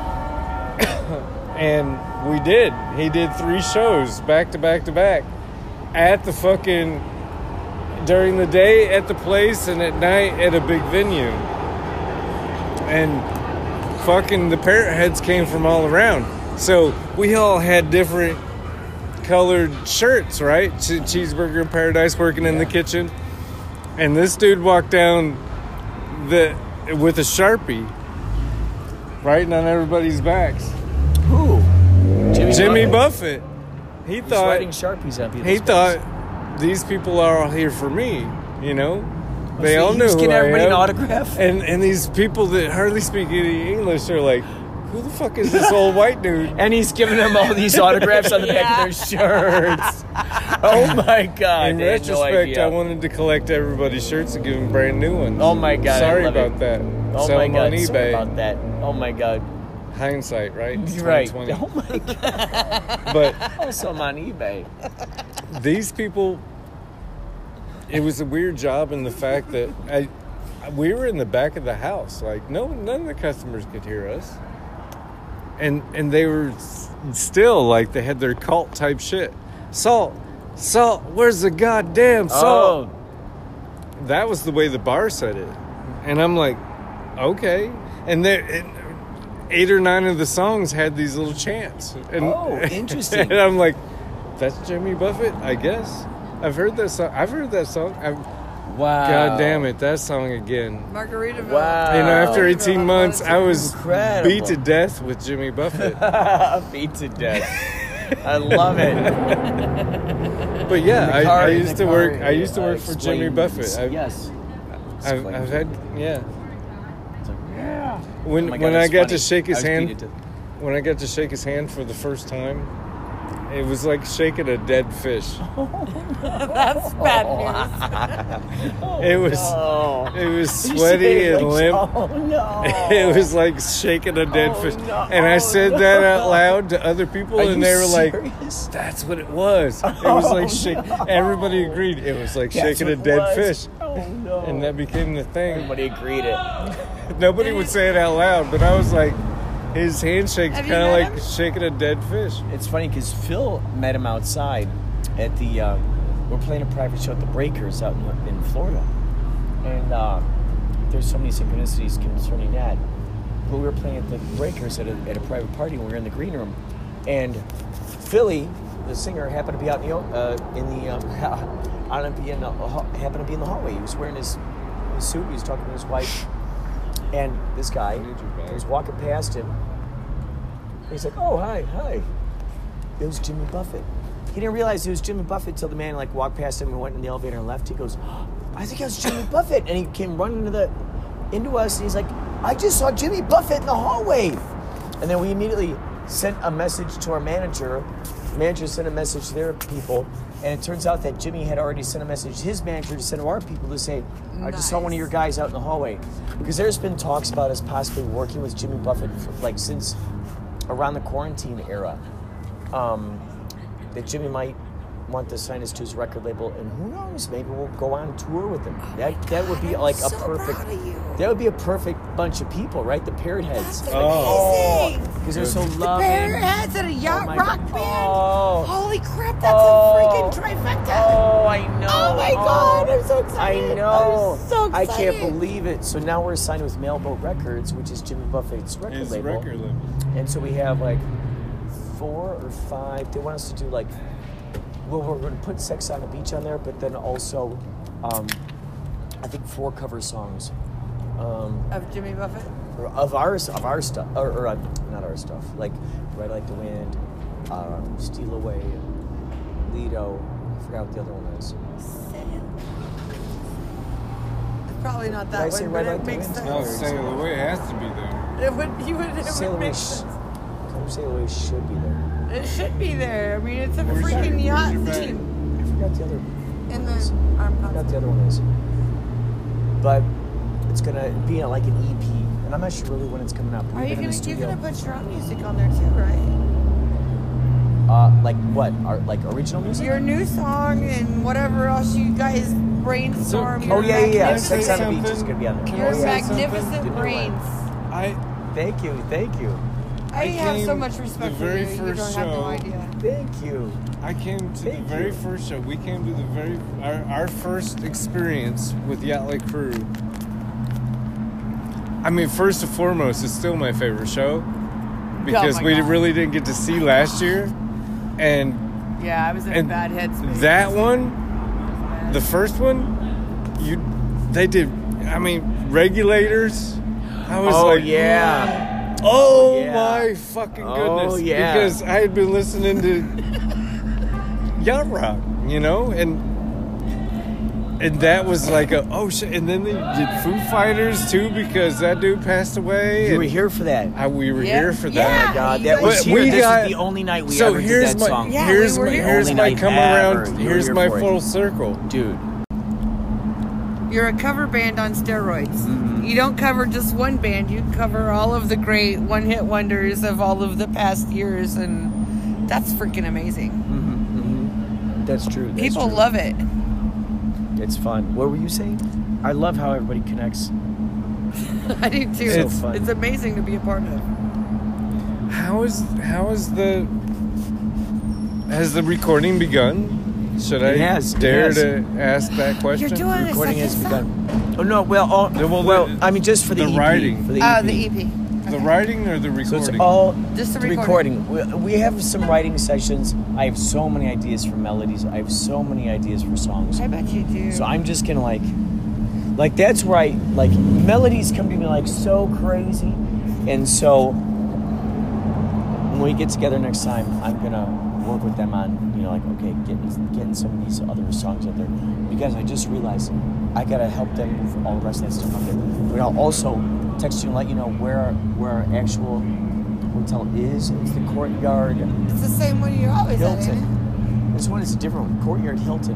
and we did. He did three shows back to back to back at the fucking during the day at the place and at night at a big venue. And fucking the parrot heads came from all around. So we all had different colored shirts, right? Che- Cheeseburger in Paradise working in the kitchen. And this dude walked down the with a Sharpie, writing on everybody's backs. who? Jimmy, Jimmy Buffett. Buffett. He He's thought writing Sharpies on people's he backs. thought these people are all here for me, you know? They So all he knew was who getting I everybody am. an autograph? And and these people that hardly speak any English are like, who the fuck is this old white dude? And he's giving them all these autographs on the back of their shirts. Oh my god! In they had no retrospect, idea. I wanted to collect everybody's shirts and give them brand new ones. Oh my god! I Sorry love about it. that. Oh Sell my them god! on Sorry eBay. about that. Oh my god! Hindsight, right? It's You're right. twenty twenty. Oh my god! But Also, I'm on eBay. these people, it was a weird job in the fact that I, we were in the back of the house. Like no, none of the customers could hear us, and and they were s- still like they had their cult type shit. Salt, salt. Where's the goddamn salt? Oh, That was the way the bar said it, and I'm like, okay. And there, and eight or nine of the songs had these little chants. And, Oh, interesting. And I'm like, that's Jimmy Buffett, I guess. I've heard that song. I've heard that song. I've, wow! God damn it, that song again. Margaritaville. Wow. You know, after Oh. eighteen months, I was Incredible. beat to death with Jimmy Buffett. Beat to death. I love it. But yeah, The I, car- I the used to car, work. I used to uh, work for Jimmy explains- Buffett. I've, yes. I've, Explains I've it. had yeah. It's like, yeah. When Oh my God, when I that's got funny. to shake his I was hand, beat it to- when I got to shake his hand for the first time, it was like shaking a dead fish. That's bad news. It was Oh. it was sweaty and limp. Oh no! It was like shaking a dead Oh, fish. no. And I Oh, said that out loud to other people, Are and you they were like, serious? "That's what it was." It was Oh, like shake. no. Everybody agreed it was like That's shaking a what it dead was. fish, Oh no! and that became the thing. Everybody agreed it. Nobody would say it out loud, but I was like, his handshake's Have you kind of met like him? shaking a dead fish. It's funny because Phil met him outside at the. Uh, we're playing a private show at the Breakers out in, in Florida, and uh, there's so many synchronicities concerning that. But we were playing at the Breakers at a, at a private party. And we were in the green room, and Philly, the singer, happened to be out in the uh, in the um, out in the, in the happened to be in the hallway. He was wearing his, his suit. He was talking to his wife, and this guy was walking past him. He's like, "Oh, hi, hi." It was Jimmy Buffett. He didn't realize it was Jimmy Buffett till the man like walked past him and went in the elevator and left. He goes, oh, "I think it was Jimmy Buffett," and he came running into the into us, and he's like, "I just saw Jimmy Buffett in the hallway." And then we immediately sent a message to our manager. Manager sent a message to their people, and it turns out that Jimmy had already sent a message to his manager to send to our people to say, "I just saw one of your guys out in the hallway," because there's been talks about us possibly working with Jimmy Buffett for, like since around the quarantine era. Um, that Jimmy might want to sign us to his record label, and who knows, maybe we'll go on tour with him. That that would be like a perfect. That would be a perfect bunch of people, right? The Parrot Heads. Oh, because they're so the loving. Parrot Heads at a yacht Oh my rock God. band. Oh. Holy crap, that's Oh. a freaking trifecta. Oh, I know. Oh my God, I'm so I excited. know. I'm so I excited. can't believe it. So now we're signed with Mailboat Records, which is Jimmy Buffett's record His label. record label. And so we have like four or five. They want us to do like, well, we're going to put Sex on the Beach on there, but then also, um, I think four cover songs. Um, Of Jimmy Buffett? of our of our stuff, or, or uh, not our stuff, like Ride Like the Wind, um, Steal Away, Lido. I forgot what the other one is. It's probably not Did I that say one, Red but Light it the makes Wind? sense. No, Sail Away has to be there. It would, you would, it Sail would Away, make sh- sense. Come Sail Away should be there. It should be there. I mean, it's a Where's your- freaking where's yacht your bag? theme. I forgot the other. In the is. arm I forgot concert. the other one is. But it's gonna be like an E P, and I'm not sure really when it's coming out. Are We've you been in gonna, the you're studio. gonna put your own music on there too, right? Uh, like what? Our, like original music? Your new song and whatever else you guys brainstorm. So- your Oh yeah, yeah, yeah. Can I say Sex on the Beach is something? gonna be on there. Can Your I say magnificent something? brains. I Thank you, thank you, I, I have so came much respect the for very you. You first don't have no show- idea. thank you. I came to Thank the very you. first show. We came to the very our, our first experience with Yacht Crew. I mean, first and foremost, it's still my favorite show because Oh my we God. really didn't get to see last year, and Yeah, I was in and a bad headspace. that one, the first one, you they did. I mean, Regulators. I was Oh like, yeah. oh yeah. my fucking goodness! Oh, yeah. Because I had been listening to yacht rock, you know, and and that was like a oh shit. And then they did Foo Fighters too because that dude passed away. You and were here for that. I, we were Yeah. here for Yeah. that. Oh my God, you that guys- was But here. we This got- is the only night we so ever here's did that my song. Yeah, here's we were my here. here's Only my night come ever. around. You were Here's here my for it. full circle. Dude, You're a cover band on steroids. Mm-hmm. You don't cover just one band. You cover all of the great one-hit wonders of all of the past years, and that's freaking amazing. that's true. That's People true. love it. It's fun. What were you saying? I love how everybody connects. I do too. So it's, fun. it's amazing to be a part of. How is how is the has the recording begun? Should I It has, it dare has. to ask that question? You're doing a Recording has second song. begun. Oh no, well, oh, The- well, well, the- I mean, just for the, the E P, writing. For the Oh, E P. the E P. The writing or the So recording? it's all Just the the recording. recording. We, we have some writing sessions. I have so many ideas for melodies. I have so many ideas for songs. I bet you do. So I'm just gonna like, like that's where I like melodies come to me like so crazy, and so when we get together next time, I'm gonna work with them on you know like okay, getting getting some of these other songs out there because I just realized I gotta help them move all the rest of that stuff out there. But I'll also text you and let you know where our, where our actual hotel is. It's the Courtyard it's the same one you're always at, ain't Hilton. This one is a different one. Courtyard Hilton.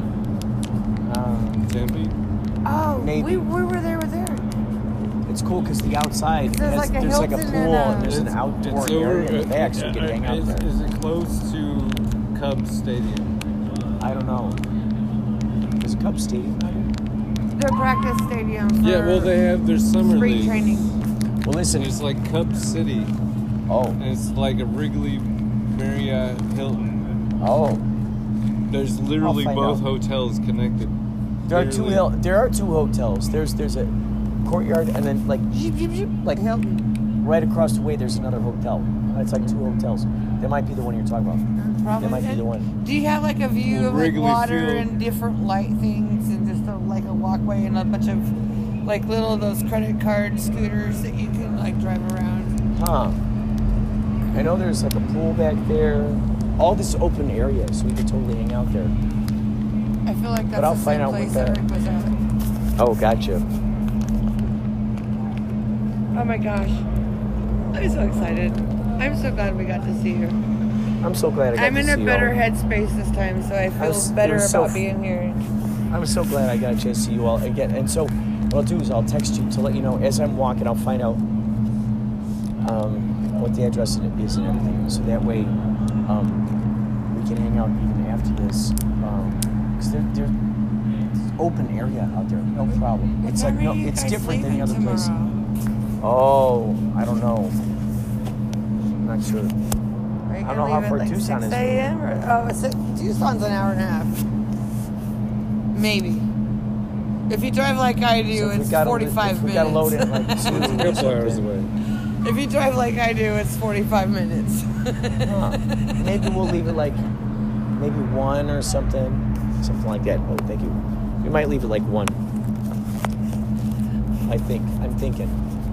Um, Tempe? it? Oh, Maybe. we, we were there, we're there. It's cool because the outside There's has, like a there's like a Hilton pool and a- and there's an outdoor area in the back, so you can hang out is, there. is it close to Cubs Stadium? I don't know. There's a Cubs stadium out here? Their practice stadium. For Yeah, well, they have their summer spring league. training. Well, listen. And it's like Cub City. Oh, And it's like a Wrigley Marriott Hilton. oh. There's literally find both out. hotels connected. There are two Literally. hil- There are two hotels. There's there's a Courtyard and then like zip, zip, zip, like Hilton. right across the way. There's another hotel. It's like two hotels. That might be the one you're talking about. Probably. That might be the one. Do you have like a view The of like Wrigley water Field. and different light things and just a, like a walkway and a bunch of like little those credit card scooters that you can like drive around? Huh. I know there's like a pool back there. All this open area, so we could totally hang out there. I feel like that's But I'll the find same out what place that- that Rick was at. Oh, gotcha. Oh my gosh. I'm so excited. I'm so glad we got to see you. I'm so glad I got I'm to in see a you better all. headspace this time, so I feel was- it better was so about f- being here. I'm so glad I got a chance to see you all again. And so, what I'll do is I'll text you to let you know as I'm walking. I'll find out um, what the address is and everything, so that way um, we can hang out even after this. Um, because they're, they're it's open area out there, no problem. It's like, no, it's different than the other place. Oh, I don't know. I'm not sure. Are you I don't gonna know how leave far at like Tucson six is. a.m. or oh, it's Tucson's an hour and a half, maybe. If you drive like I do, So if we it's gotta- forty-five if we minutes. gotta load in like two It's a or couple something. hours away. If you drive like I do, it's forty-five minutes. Huh. Maybe we'll leave it like maybe one or something, something like that. Oh, thank you. We might leave it like one. I think. I'm thinking.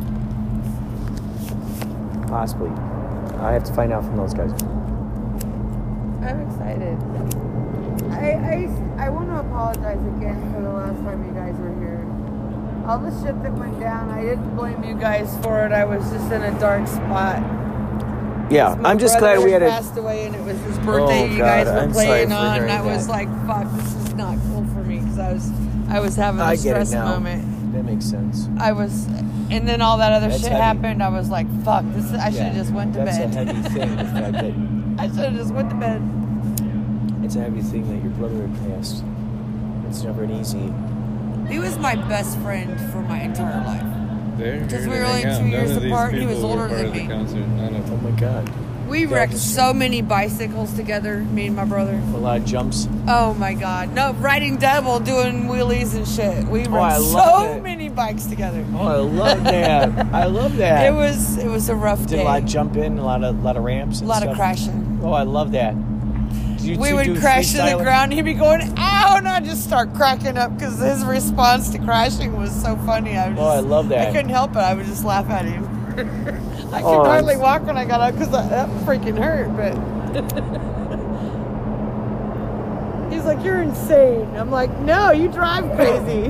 Possibly. I have to find out from those guys. I'm excited. I, I, I want to apologize again for the last time you guys were here. All the shit that went down, I didn't blame you guys for it. I was just in a dark spot. Yeah, My I'm just brother glad we had a. passed away, and it was his birthday. Oh, you God, guys were I'm sorry playing for on, and hearing I was that. like, "Fuck, this is not cool for me," because I was, I was having a I get it stress now. moment. That makes sense. I was, and then all that other That's shit heavy. happened. I was like, "Fuck, this! Is, I should have Yeah, just went to that's bed." a heavy thing. The fact that I should have just went to bed. it's a heavy thing that your brother had passed. It's never an easy. He was my best friend for my entire life. They're Because here we to were only hang out. two None years of these apart, he people was were older part than of the me. concert. None of Oh them. my God. We That wrecked was- so many bicycles together, me and my brother. A lot of jumps. Oh my God. No, riding double, doing wheelies and shit. We Oh, I wrecked love so it. many bikes together. Oh, I love that. I love that. It was it was a rough Did day. a lot of jumping, a lot of lot of ramps, A and lot stuff. of crashing. Oh, I love that. Did you We two would do crash to the freestyling? ground. He'd be going, ow, and I'd just start cracking up because his response to crashing was so funny. I was Oh, I just- love that. I couldn't help it. I would just laugh at him. I could Oh, hardly I'm- walk when I got up because that freaking hurt. But he's like, "You're insane." I'm like, "No, you drive crazy."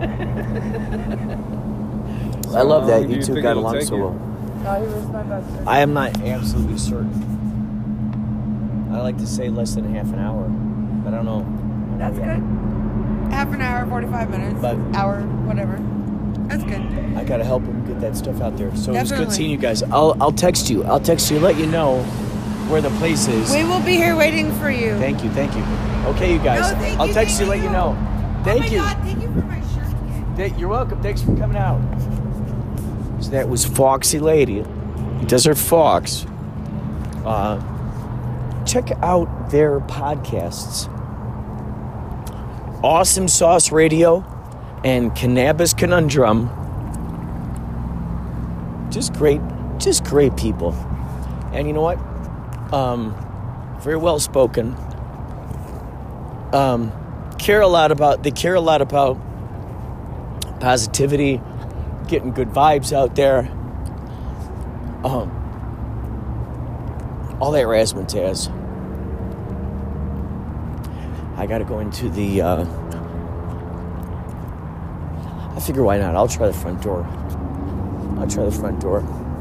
I love How that long do you you two think got it'll along take so you? well. No, he was my best friend. I am not absolutely certain. I like to say less than half an hour, but I don't know. That's Yeah. good. Half an hour, forty-five minutes, But- hour, whatever. That's good. I gotta help him get that stuff out there. So it was Definitely. good seeing you guys. I'll I'll text you. I'll text you, let you know where the place is. We will be here waiting for you. Thank you, thank you. Okay, you guys. No, thank I'll you, text thank you, let you. you know. Oh Thank my you. God, thank you for my shirt again. Th- You're welcome. Thanks for coming out. So that was Foxy Lady, Desert Fox. Uh, check out their podcasts. Awesome Sauce Radio and Cannabis Conundrum. Just great, just great people. And you know what? Um, very well spoken. Um, care a lot about, they care a lot about positivity, getting good vibes out there. Um, all that razzmatazz. I gotta go into the, uh, I figure why not? I'll try the front door. I'll try the front door.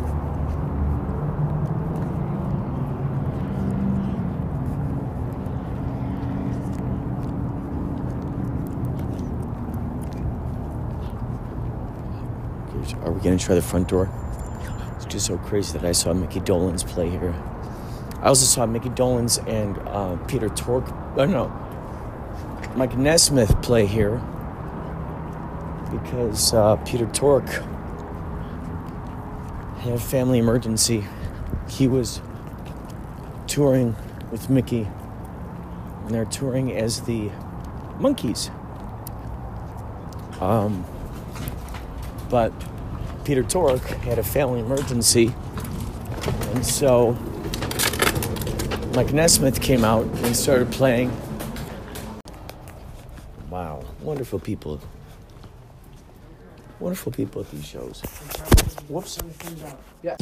Are we gonna try the front door? It's just so crazy that I saw Mickey Dolenz play here. I also saw Mickey Dolenz and uh, Peter Tork. Oh no, Mike Nesmith play here because uh, Peter Tork had a family emergency. He was touring with Mickey, and they're touring as the Monkees. Um, but Peter Tork had a family emergency, and so Mike Nesmith came out and started playing. Wow, wonderful people. Wonderful people at these shows. Whoops. Yeah.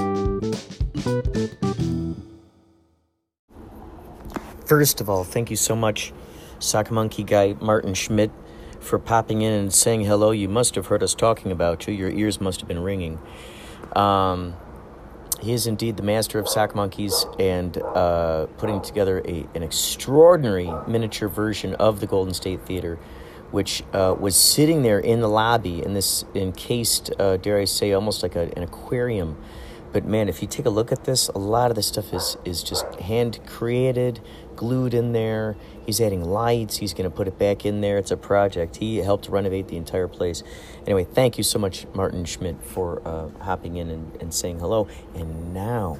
First of all, thank you so much, Sock Monkey guy Martin Schmidt, for popping in and saying hello. You must have heard us talking about you. Your ears must have been ringing. Um, he is indeed the master of sock monkeys and uh, putting together a, an extraordinary miniature version of the Golden State Theater, which uh, was sitting there in the lobby in this encased, uh, dare I say, almost like a, an aquarium but man, if you take a look at this, a lot of this stuff is, is just hand-created, glued in there. He's adding lights. He's going to put it back in there. It's a project. He helped renovate the entire place. Anyway, thank you so much, Martin Schmidt, for uh, hopping in and, and saying hello. And now,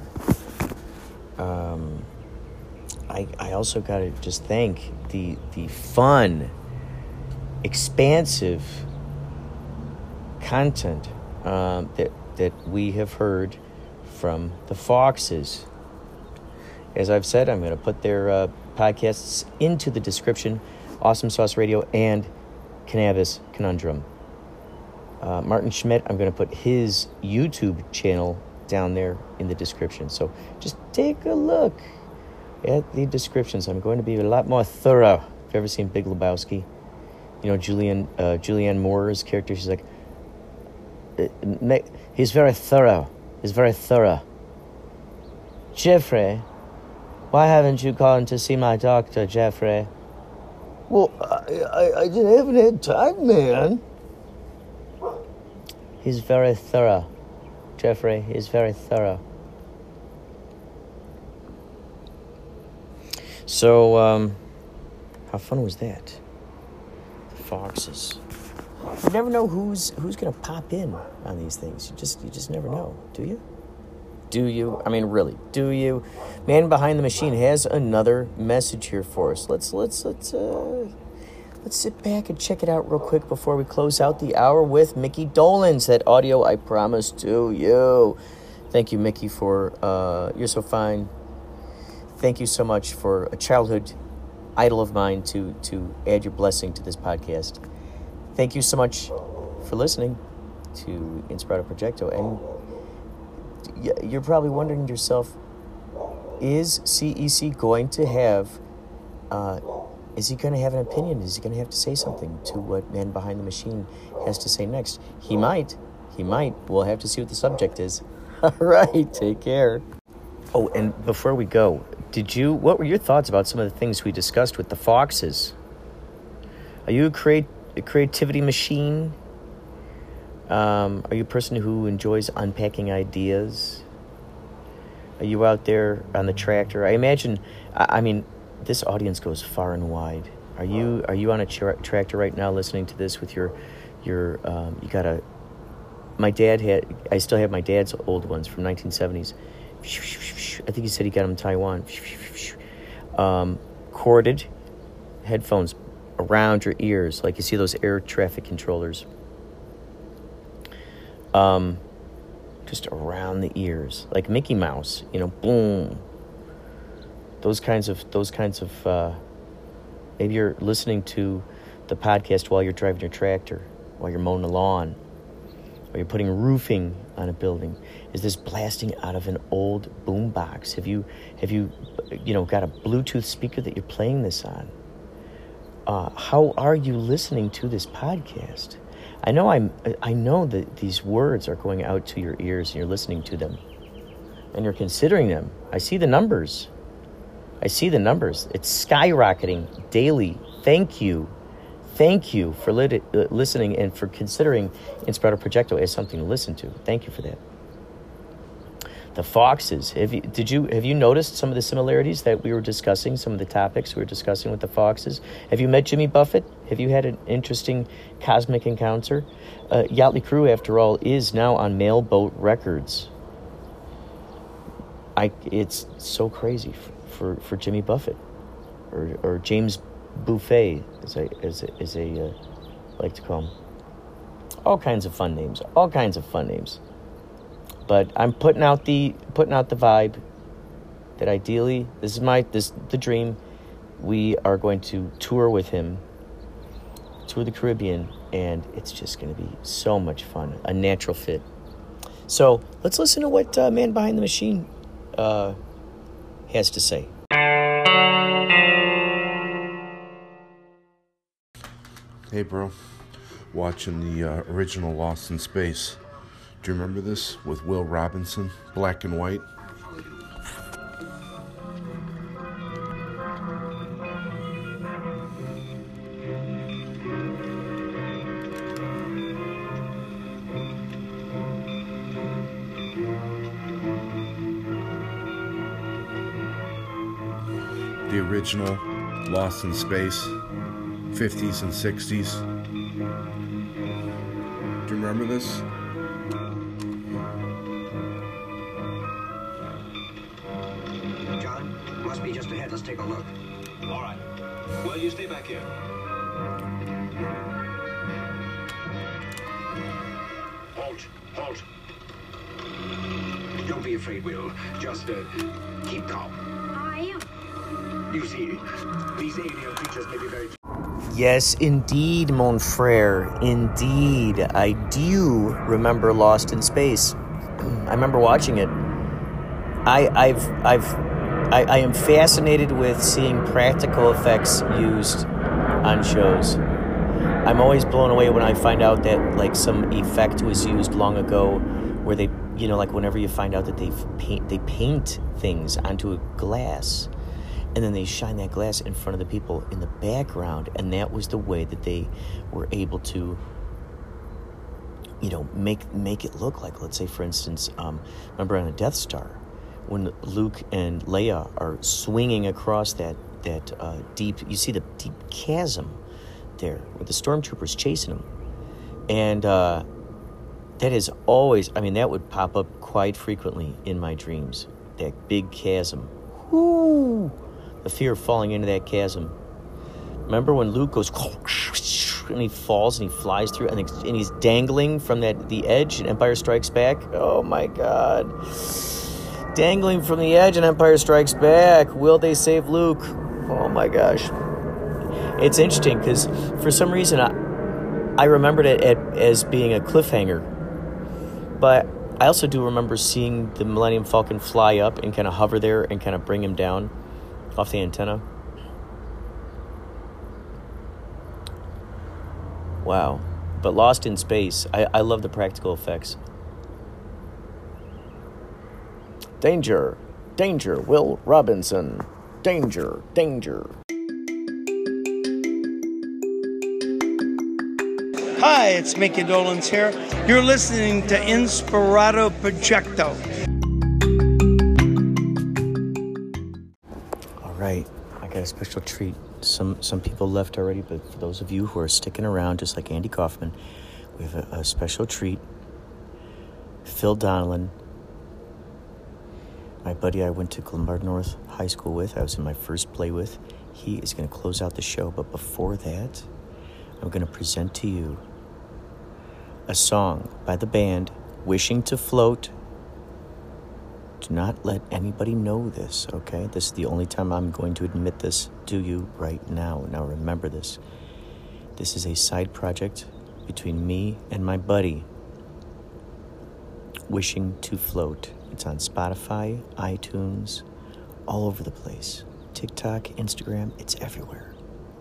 um, I I also got to just thank the the fun, expansive content um, that that we have heard from the Foxes. As I've said, I'm going to put their uh, podcasts into the description. Awesome Sauce Radio and Cannabis Conundrum. Uh, Martin Schmidt, I'm going to put his YouTube channel down there in the description. So just take a look at the descriptions. I'm going to be a lot more thorough. If you've ever seen Big Lebowski, you know, Julianne, uh, Julianne Moore's character, she's like, he's very thorough. He's very thorough. Jeffrey, why haven't you gone to see my doctor, Jeffrey? Well, I, I, I just haven't had time, man. He's very thorough. Jeffrey, he's very thorough. So, um, how fun was that? The Foxes. You never know who's who's gonna pop in on these things. You just you just never know, do you? Do you? I mean, really, do you? Man Behind the Machine has another message here for us. Let's let's let's uh let's sit back and check it out real quick before we close out the hour with Mickey Dolenz. That audio I promised to you. Thank you, Mickey, for uh you're so fine. Thank you so much for a childhood idol of mine to to add your blessing to this podcast. Thank you so much for listening to Inspirato Projecto. And you're probably wondering to yourself, is C E C going to have, uh, is he going to have an opinion? Is he going to have to say something to what Man Behind the Machine has to say next? He might. He might. We'll have to see what the subject is. All right. Take care. Oh, and before we go, did you, what were your thoughts about some of the things we discussed with the Foxes? Are you a create? A creativity machine? Um, are you a person who enjoys unpacking ideas? Are you out there on the tractor? I imagine, I, I mean, this audience goes far and wide. Are you are you on a tra- tractor right now listening to this with your, your um, you got a, my dad had, I still have my dad's old ones from nineteen seventies. I think he said he got them in Taiwan. Um, corded headphones around your ears, like you see those air traffic controllers. Um, just around the ears, like Mickey Mouse, you know, boom. Those kinds of, those kinds of, uh, maybe you're listening to the podcast while you're driving your tractor, while you're mowing the lawn, or you're putting roofing on a building. Is this blasting out of an old boom box? Have you, have you, you know, got a Bluetooth speaker that you're playing this on? Uh, how are you listening to this podcast? I know I'm. I know that these words are going out to your ears, and you're listening to them, and you're considering them. I see the numbers. I see the numbers. It's skyrocketing daily. Thank you, thank you for lit- uh, listening and for considering Inspirato Projecto as something to listen to. Thank you for that. The Foxes. Have you, did you have you noticed some of the similarities that we were discussing? Some of the topics we were discussing with the Foxes. Have you met Jimmy Buffett? Have you had an interesting cosmic encounter? Uh, Yachtly Crew, after all, is now on Mailboat Records. I it's so crazy for for, for Jimmy Buffett, or or James Buffet, as I as a, as a uh, like to call him. All kinds of fun names. All kinds of fun names. But I'm putting out the putting out the vibe that ideally, this is my this the dream. We are going to tour with him, tour the Caribbean, and it's just going to be so much fun. A natural fit. So let's listen to what uh, Man Behind the Machine uh, has to say. Hey, bro. Watching the uh, original Lost in Space. Do you remember this with Will Robinson, black and white? the original Lost in Space, fifties and sixties. Do you remember this? John, must be just ahead. Let's take a look. All right. Well, you stay back here. Halt! Halt! Don't be afraid, Will. Just uh, keep calm. I am. You see, these alien creatures may be very... Yes, indeed, mon frere. Indeed. I do remember Lost in Space. I remember watching it. I, I've, I've, I, I am fascinated with seeing practical effects used on shows. I'm always blown away when I find out that, like, some effect was used long ago where they, you know, like whenever you find out that they paint, they paint things onto a glass and then they shine that glass in front of the people in the background, and that was the way that they were able to, you know, make make it look like, let's say, for instance, um, remember on the Death Star, when Luke and Leia are swinging across that, that uh, deep, you see the deep chasm there with the stormtroopers chasing them. And uh, that is always, I mean, that would pop up quite frequently in my dreams. That big chasm. Whoo! The fear of falling into that chasm. Remember when Luke goes and he falls and he flies through and he's dangling from that the edge in Empire Strikes Back? Oh my God. Dangling from the edge in Empire Strikes Back. Will they save Luke? Oh my gosh. It's interesting because for some reason I, I remembered it at, as being a cliffhanger. But I also do remember seeing the Millennium Falcon fly up and kind of hover there and kind of bring him down off the antenna. Wow. But Lost in Space, I, I love the practical effects. Danger. Danger. Will Robinson. Danger. Danger. Hi, it's Mickey Dolenz here. You're listening to Inspirato Projecto. All right, I got a special treat. Some some people left already, but for those of you who are sticking around, just like Andy Kaufman, we have a, a special treat. Phil Donnellan, my buddy I went to Glenbard North High School with, I was in my first play with, he is going to close out the show. But before that, I'm going to present to you a song by the band Wishing to Float. Do not let anybody know this, okay? This is the only time I'm going to admit this to you right now. Now remember this. This is a side project between me and my buddy, Wishing to Float. It's on Spotify, iTunes, all over the place. TikTok, Instagram, it's everywhere.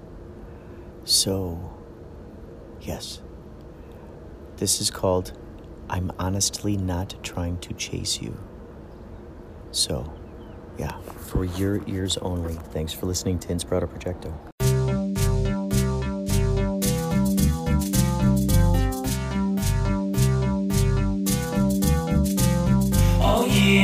So, yes. This is called I'm Honestly Not Trying to Chase You. So, yeah, for your ears only. Thanks for listening to Inspirato Projecto. All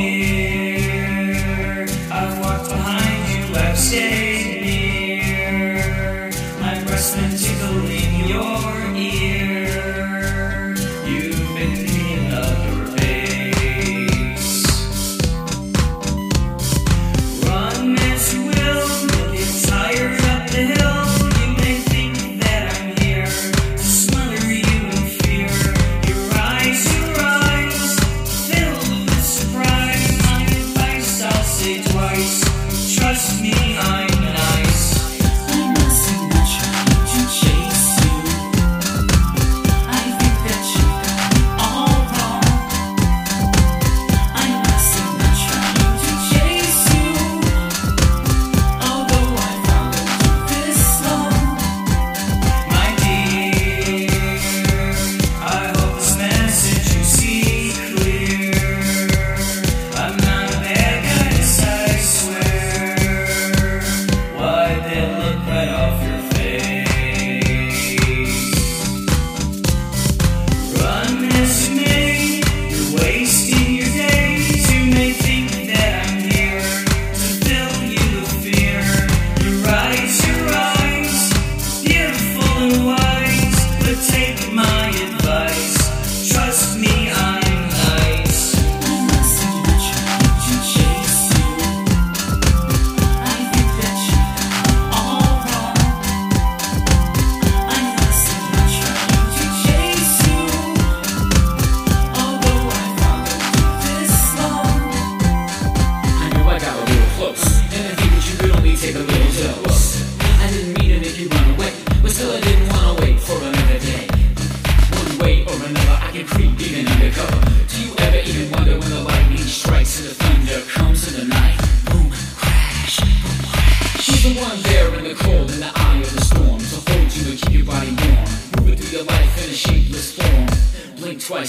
year, I've walked behind you, I've stayed near. My breast's been tickling your ear. You've been thinking of your face. Run as you will, you'll get tired of this.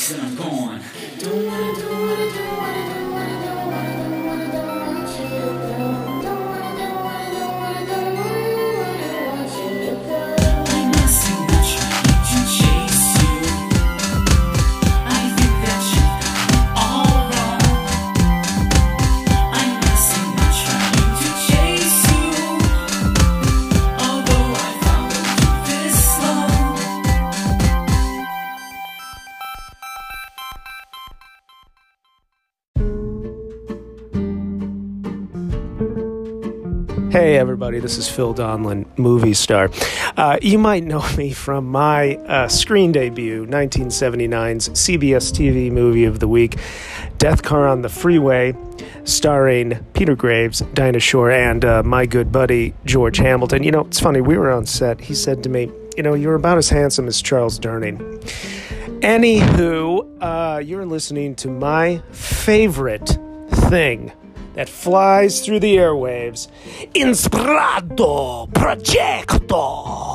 dance and I'm gone. Don't wanna, don't wanna, don't wanna, don't wanna, don't wanna, don't wanna, don't wanna, don't want you to go. Don't wanna, don't wanna, don't wanna, don't wanna, want you to go. I'm missing the trying to chase you. I think that you've got it all wrong. I'm missing the trying to chase you. Although I followed you this long. Hey everybody, this is Phil Donlin, movie star. Uh, you might know me from my uh, screen debut, nineteen seventy-nine's C B S T V movie of the week, Death Car on the Freeway, starring Peter Graves, Dinah Shore, and uh, my good buddy George Hamilton. You know, it's funny, we were on set. He said to me, you know, you're about as handsome as Charles Durning. Anywho, uh, you're listening to my favorite thing that flies through the airwaves, Inspirato Projecto.